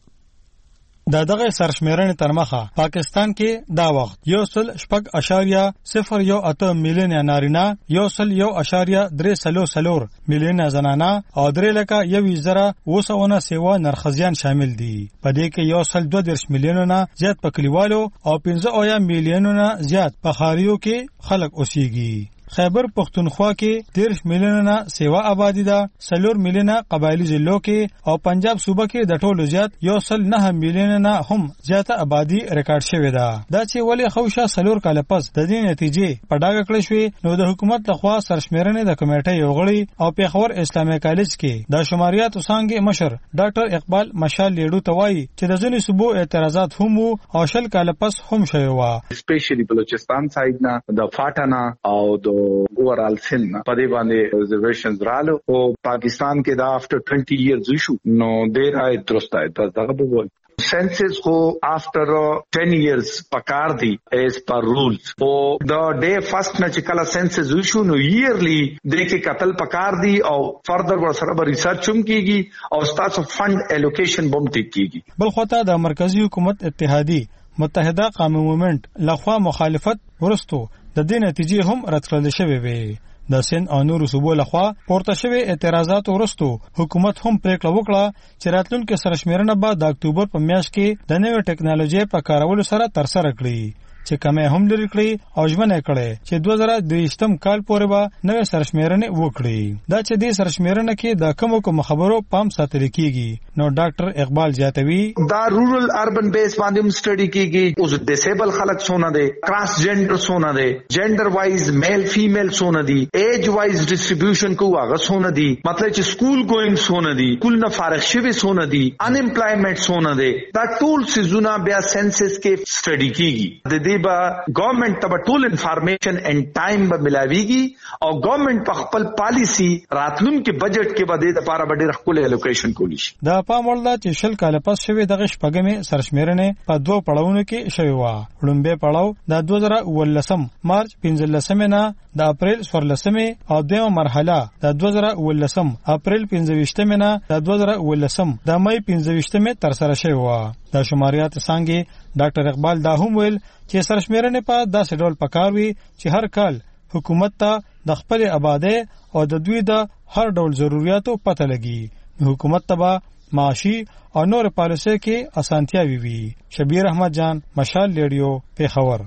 د دغه سرشمیرنې تر مخه پاکستان کې دا وخت یو سل شپږ اشاریه صفر یو اته میلیونه نارینه، یو سل یو اشاریه درې سلو سلور میلیونه زنانه او درې لکه یوویشت زره اوه سوه سیوا نرښځیان شامل دي. په دې کې یو سل دوه دېرش میلیونه زیات په کلیوالو او پنځه اویا میلیونه زیات په ښاریو کې خلک اوسېږي. خیبر پختونخوا کې دیرش میلیونه سیوا آبادی ده، سلور میلیونه قبایلی ضلعو کې او پنجاب صوبه کې د ټولو زیات یو سل نه میلیونه هم زیاته آبادی ریکارډ شوې ده. دا چې ولې خوشا سلور کال پس د دې نتیجې په ډاګه کړې شوې، نو د حکومت لخوا سرشمیرنې د کمیټې یو غړي او پیښور اسلامي کالج کې د شماریاتو څانګې مشر ډاکټر اقبال مشال لیډو ته وایي چې د ځینې صوبو اعتراضات هم وو او شل کال پس هم شوی و، سپیشلی بلوچستان سایډ نه د فاټانا او د اوورال سن په دې باندې ریزرویشنز رالو او پاکستان کې دا افټر ټوئنټي ایئرز ایشو نو ډیر آی درست آی دغه به وایي سنسس کو افټر ټن ایئرز پکار دی ایز پر رولز او د ډے فرست نه چې کله سنسس ایشو نو ایئرلی د کې قتل پکار دی او فردر ور سره ریسرچ هم کیږي او تاسو فند الوکیشن بم ټیک کیږي. بل خو ته د مرکزی حکومت اتحادی متحده قومي موومنت لخوا مخالفت ورستو د دې نتیجې هم رد کړل شوې وي. د سند او نورو صوبو لخوا پورته شوی اعتراضات ورستو حکومت هم پریکړه وکړه چې راتلونکي سرشمیرنه به د اکتوبر په میاشت کې د نوې ټکنالوژي په کارولو سره ترسره کړي، چې کمه هم لري کړی او ژمنه کړي چې دوه زره دویشتم کال پورې به نوې سرشمیرنه وکړي. دا چې د سرشمیرنه کې د کومو کوم خبرو پام ساتل کیږي. نو ډاکټر اقبال جاتوی دا رورل اربن بیس باندې سټڈی کیږي، اوس ډیسیبل خلک سونه دي، کراس جنډر سونه دي، جنډر وایز میل فیمیل سونه دي، ایج وایز ډیسټریبیوشن کو هغه سونه دي، مطلب چې سکول ګوینګ سونه دي، کول نه فارغ شوی سونه دي، ان امپلایمنٹ سونه دي. دا ټول سيزونه بیا سنسس کې سټڈی کیږي. د دې با گورنمنٹ ته ټول انفارمیشن اینڈ ټایم به ملاويږي او گورنمنٹ په خپل پالیسی راتلونکي بجټ کې به د لپاره به ډېر خپل الوکیشن کولی شي. دا پام وړ چې شل کال پس شوی دغه شپږمې سرشمیرنې په دوه پړاوونو کې شوی و. لومبه پړاو د دوه زره ولسم مارچ پنځلسمه نه د اپریل څوارلسمه او دیمه مرحله د دوه زره ولسم اپریل پنځويشتمه نه د دوه زره ولسم د مې پنځويشتمه تر سره شوی و. د شماریات څنګه ډاکټر اقبال دا هم ویل چې سرشمیرنې په داسې ډول پکار وي چې هر کال حکومت ته د خپل آبادی او د دوی د هر ډول ضرورتو پته لګي. حکومت ته معاشي او نور پالیسي کې اسانتیاوي وي. شبیر احمد جان، مشال ریډیو، پیښور.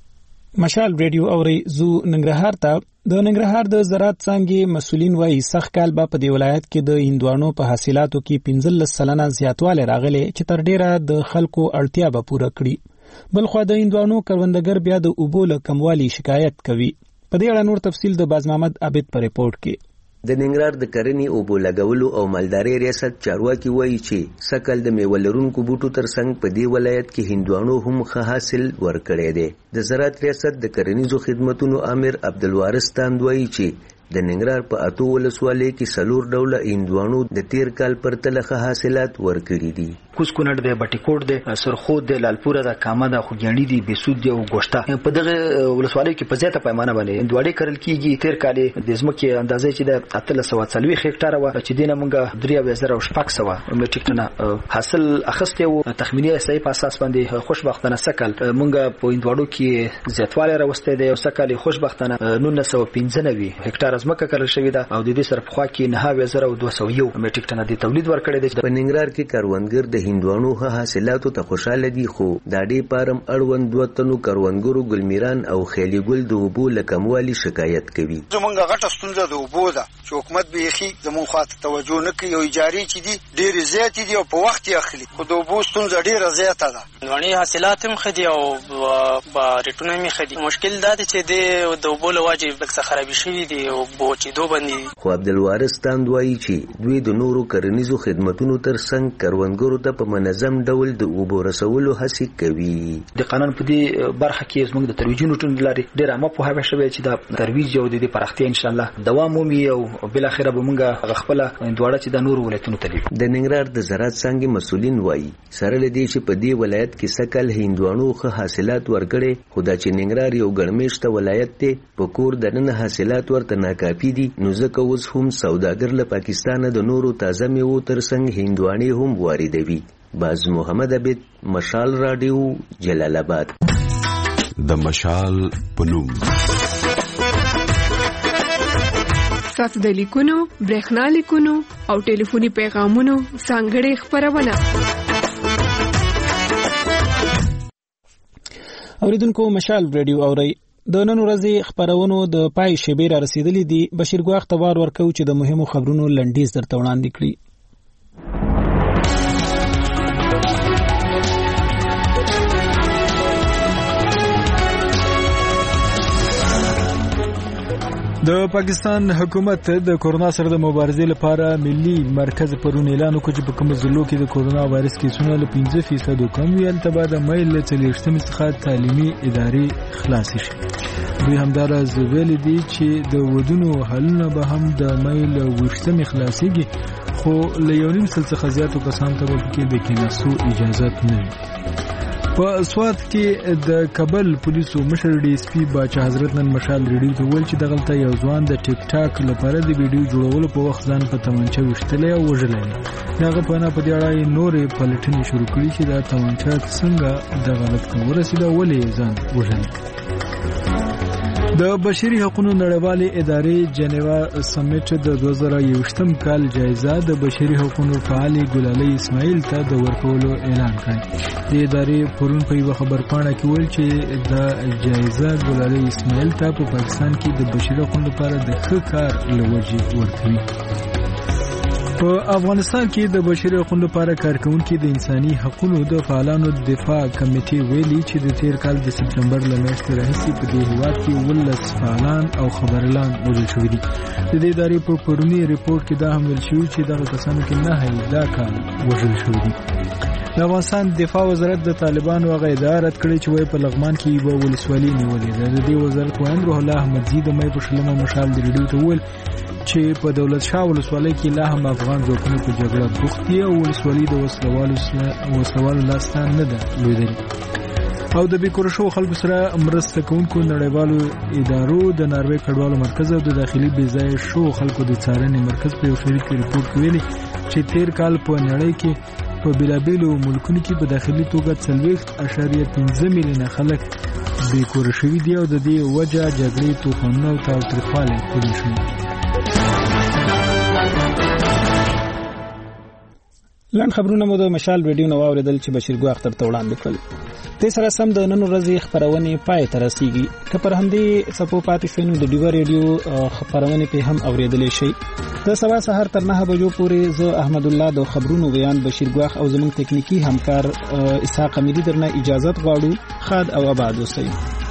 مشال ریډیو اوري زو ننګرهار ته. د ننګرهار د زراعت څنګه مسولین وایي سخت کال به په دی ولایت کې د هندوانو په حاصلاتو کې پنځلس سلنه زیاتوالی راغلی چې تر ډیره د خلکو اړتیا به پوره کړي. بل خو د هندوانو کروندګر بیا د اوبو له کموالي شکایت کوي. په دې اړه نور تفصیل د باز محمد عابد پر ریپورت کې. د ننګرهار د کرنې اوبو لګولو او مالدارۍ ریاست چارواکي وایي چې سکل د میوه لرونکو بوټو ترڅنګ په دې ولایت کې هندوانو هم ښه حاصل ورکړی دی. د زراعت ریاست د کرنیزو خدماتو امیر عبدالوارث تاند وایي چې د ننګرهار په اته ولسوالۍ کې څلور ډوله هندوانو د تیر کال پرتله ښه حاصلات ورکړي دي. کوز کونړ دی، بټي کوټ دی، سرخود دی، لالپوره ده، کامه ده، خوږیاڼي دی، بېسود دی او ګوشته. په دغه ولسوالۍ کې په زیاته پیمانه باندې هندواڼې کرل کیږي. تیر کال د ځمکې اندازې چې د اتلس سوه څلوېښت هکټاره وه چې دې نه موږ درې اویا زره او شپږ سوه میټریک ټنه حاصل اخیستی و. تخمیني احصایي په اساس باندې خوشبختانه سږ کال موږ په هندواڼو کې زیاتوالی راوستی دی او سږ کال خوشبختانه نولس سوه پنځه نوي هکټاره ځمکه کرل شوې ده او د دې سره پخوا کې نهه اویا زره او دوه سوه یو میټریک ټنه د تولید ورکړی دی. په ننګرهار کې کروندګر د هندوانو ښه حاصلاتو ته خوشحاله دي، خو د ډې فارم اړوند دوه تنو کروندګرو ګلمیران او خیلي ګل د اوبو له کموالي شکایت کوي. زمونږ غټه ستونزه د اوبو ده چې حکومت بیخي زمونږ خواته توجه نه کوي او اجارې چې دي ډېرې زیاتې دي او په وخت یې اخلي، خو د اوبو ستونزه ډېره زیاته ده. هندواڼې حاصلات هم ښه دي او ریټونه هم ښه دي. مشکل دا دی چې د اوبو له وجې لږ څه خرابې شوي دي او په وچېدو باندې. خو عبدالوارث تاند وایي چې دوی د نورو کرنیزو خدمتونو تر څنګ کروندګرو ته په منظم ډول د اوبو رسولو هڅې کوي. د قانون په دې برخه کې زموږ د ترویجونو ټولنې لارې ډېره عامه پوهاوی شوی چې د ترویج او د دې پراختیا انشاءالله دوام مومي او بالاخره به موږ هغه خپله هندواڼه چې د نورو ولایتونو ته لیږو. د ننګرهار د زراعت څانګې مسؤلین وایي سره له دې چې په دې ولایت کې سږ کال هندواڼو ښه حاصلات ورکړي، خو دا چې ننګرهار یو ګڼمېشته ولایت دی په کور دننه حاصلات ورته ناکافي دي، نو ځکه اوس هم سوداګر له پاکستانه د نورو تازه میوو تر څنګ هندواڼې هم واردوي. باز محمد عبید، مشال رادیو، جلال آباد. د مشال پنوم ستاسو د لیکونو، برېښنا لیکونو او ټلیفوني پیغامونو ځانګړې خپرونه. اوریدونکو مشال رادیو اوري. د نن ورځې خبرونو د پای شیبې را رسیدلې دي. بشیر ګواخ تبار ورکو چې د مهمو خبرونو لنډیز درته وړاندې کړي. د پاکستان حکومت د کورونا سره د مبارزې لپاره ملي مرکز پرون اعلان وکړ چې په کوم ضلعو کې د کورونا وایرس کیسونه له پنځه فیصد کم وي، هلته به د مې له څلوېښتمې څخه تعلیمي ادارې خلاصې شي. دوی همداراز ویلي دي چې د ودونو حلونه به هم د مې له اوویشتمې خلاصېږي، خو له یو نیم سل څخه زیاتو کسانو ته به پکې د کېناستو اجازت نه وي. په سوات کې د کابل پولیسو مشر ډي اس پي باچا حضرت نن مشال ریډیو ته ویل چې دغلته یو ځوان د ټیک ټاک لپاره د ویډیو جوړولو په وخت ځان په تمانچه وشتلی او وژلی دی. دغه په نه په دې اړه یې نورې پلټنې شروع کړي چې دا تمانچه څنګه د غلط ته ورسېده، ولې یې ځان وژلی. د بشري حقوقو نړیوالې ادارې جنیوا سمیټ د دوه زره یوویشتم کال جایزه د بشري حقوقو فعالې ګلالۍ اسماعیل ته د ورکولو اعلان کړی. د ادارې پرون په یوه خبرپاڼه کې ویل چې د جایزه ګلالۍ اسماعیل ته په پاکستان کې د بشري حقوقو لپاره د ښه کار له وجې ورکوي. په افغانستان کې د بشري حقوقو لپاره کارکونکي د انساني حقوقو د فعالانو دفاع کمیټې ویلي چې د تیر کال د سپتمبر له میاشتې راهیسې په دې هېواد کې ولس فعالان او خبرلان وژل شوي دي. د دې ادارې په پروني ریپورټ کې دا هم ویل شوي چې دغه کسانو کې نهه دا کال وژل شوي دي. د افغانستان دفاع وزارت د طالبانو هغه ادعا رد کړې چې وایي په لغمان کې یوه ولسوالي نیولې ده. د دې وزارت وایند روح الله احمدزي د مۍ په شلمه مشال د ریډیو ته وویل چې په دولت شاه ولسوالۍ کې لا هم افغان ځواکونه په جګړه بوخت دي او ولسوالي د وسلوالو لاسته نه ده لوېدلې. او د بې کور شوو خلکو سره مرسته کوونکو نړیوالو ادارو د ناروې کډوالو مرکز او د داخلي بې ځایه شوو خلکو د څارنې مرکز په یو شریک ریپورټ کې ویلي چې تیر کال په نړۍ کې په بېلابېلو ملکونو کې په داخلي توګه څلوېښت اعشاریه پنځه میلیونه خلک بې کوره شوي دي او د دې وجه جګړې، طوفانونه او تاوتریخوالی ټولې شوي. لاند خبرونه مو د مشال ریډیو نو اوریدل چې بشیر ګواخ تر وړاندې کړل. د سره سم د نن ورځې خبرونه پای ته رسیږي. که پر همدې سپو پاتې شئ نو د ډیو ریډیو خبرونه په هم اوریدلې شي. د سبا سحر تر نه بجو پورې زه احمد الله د خبرونو بیان بشیر ګواخ او زموږ تکنیکی همکار اسحاق امیری درنه اجازه غواړو. خاد او آباد اوسئ.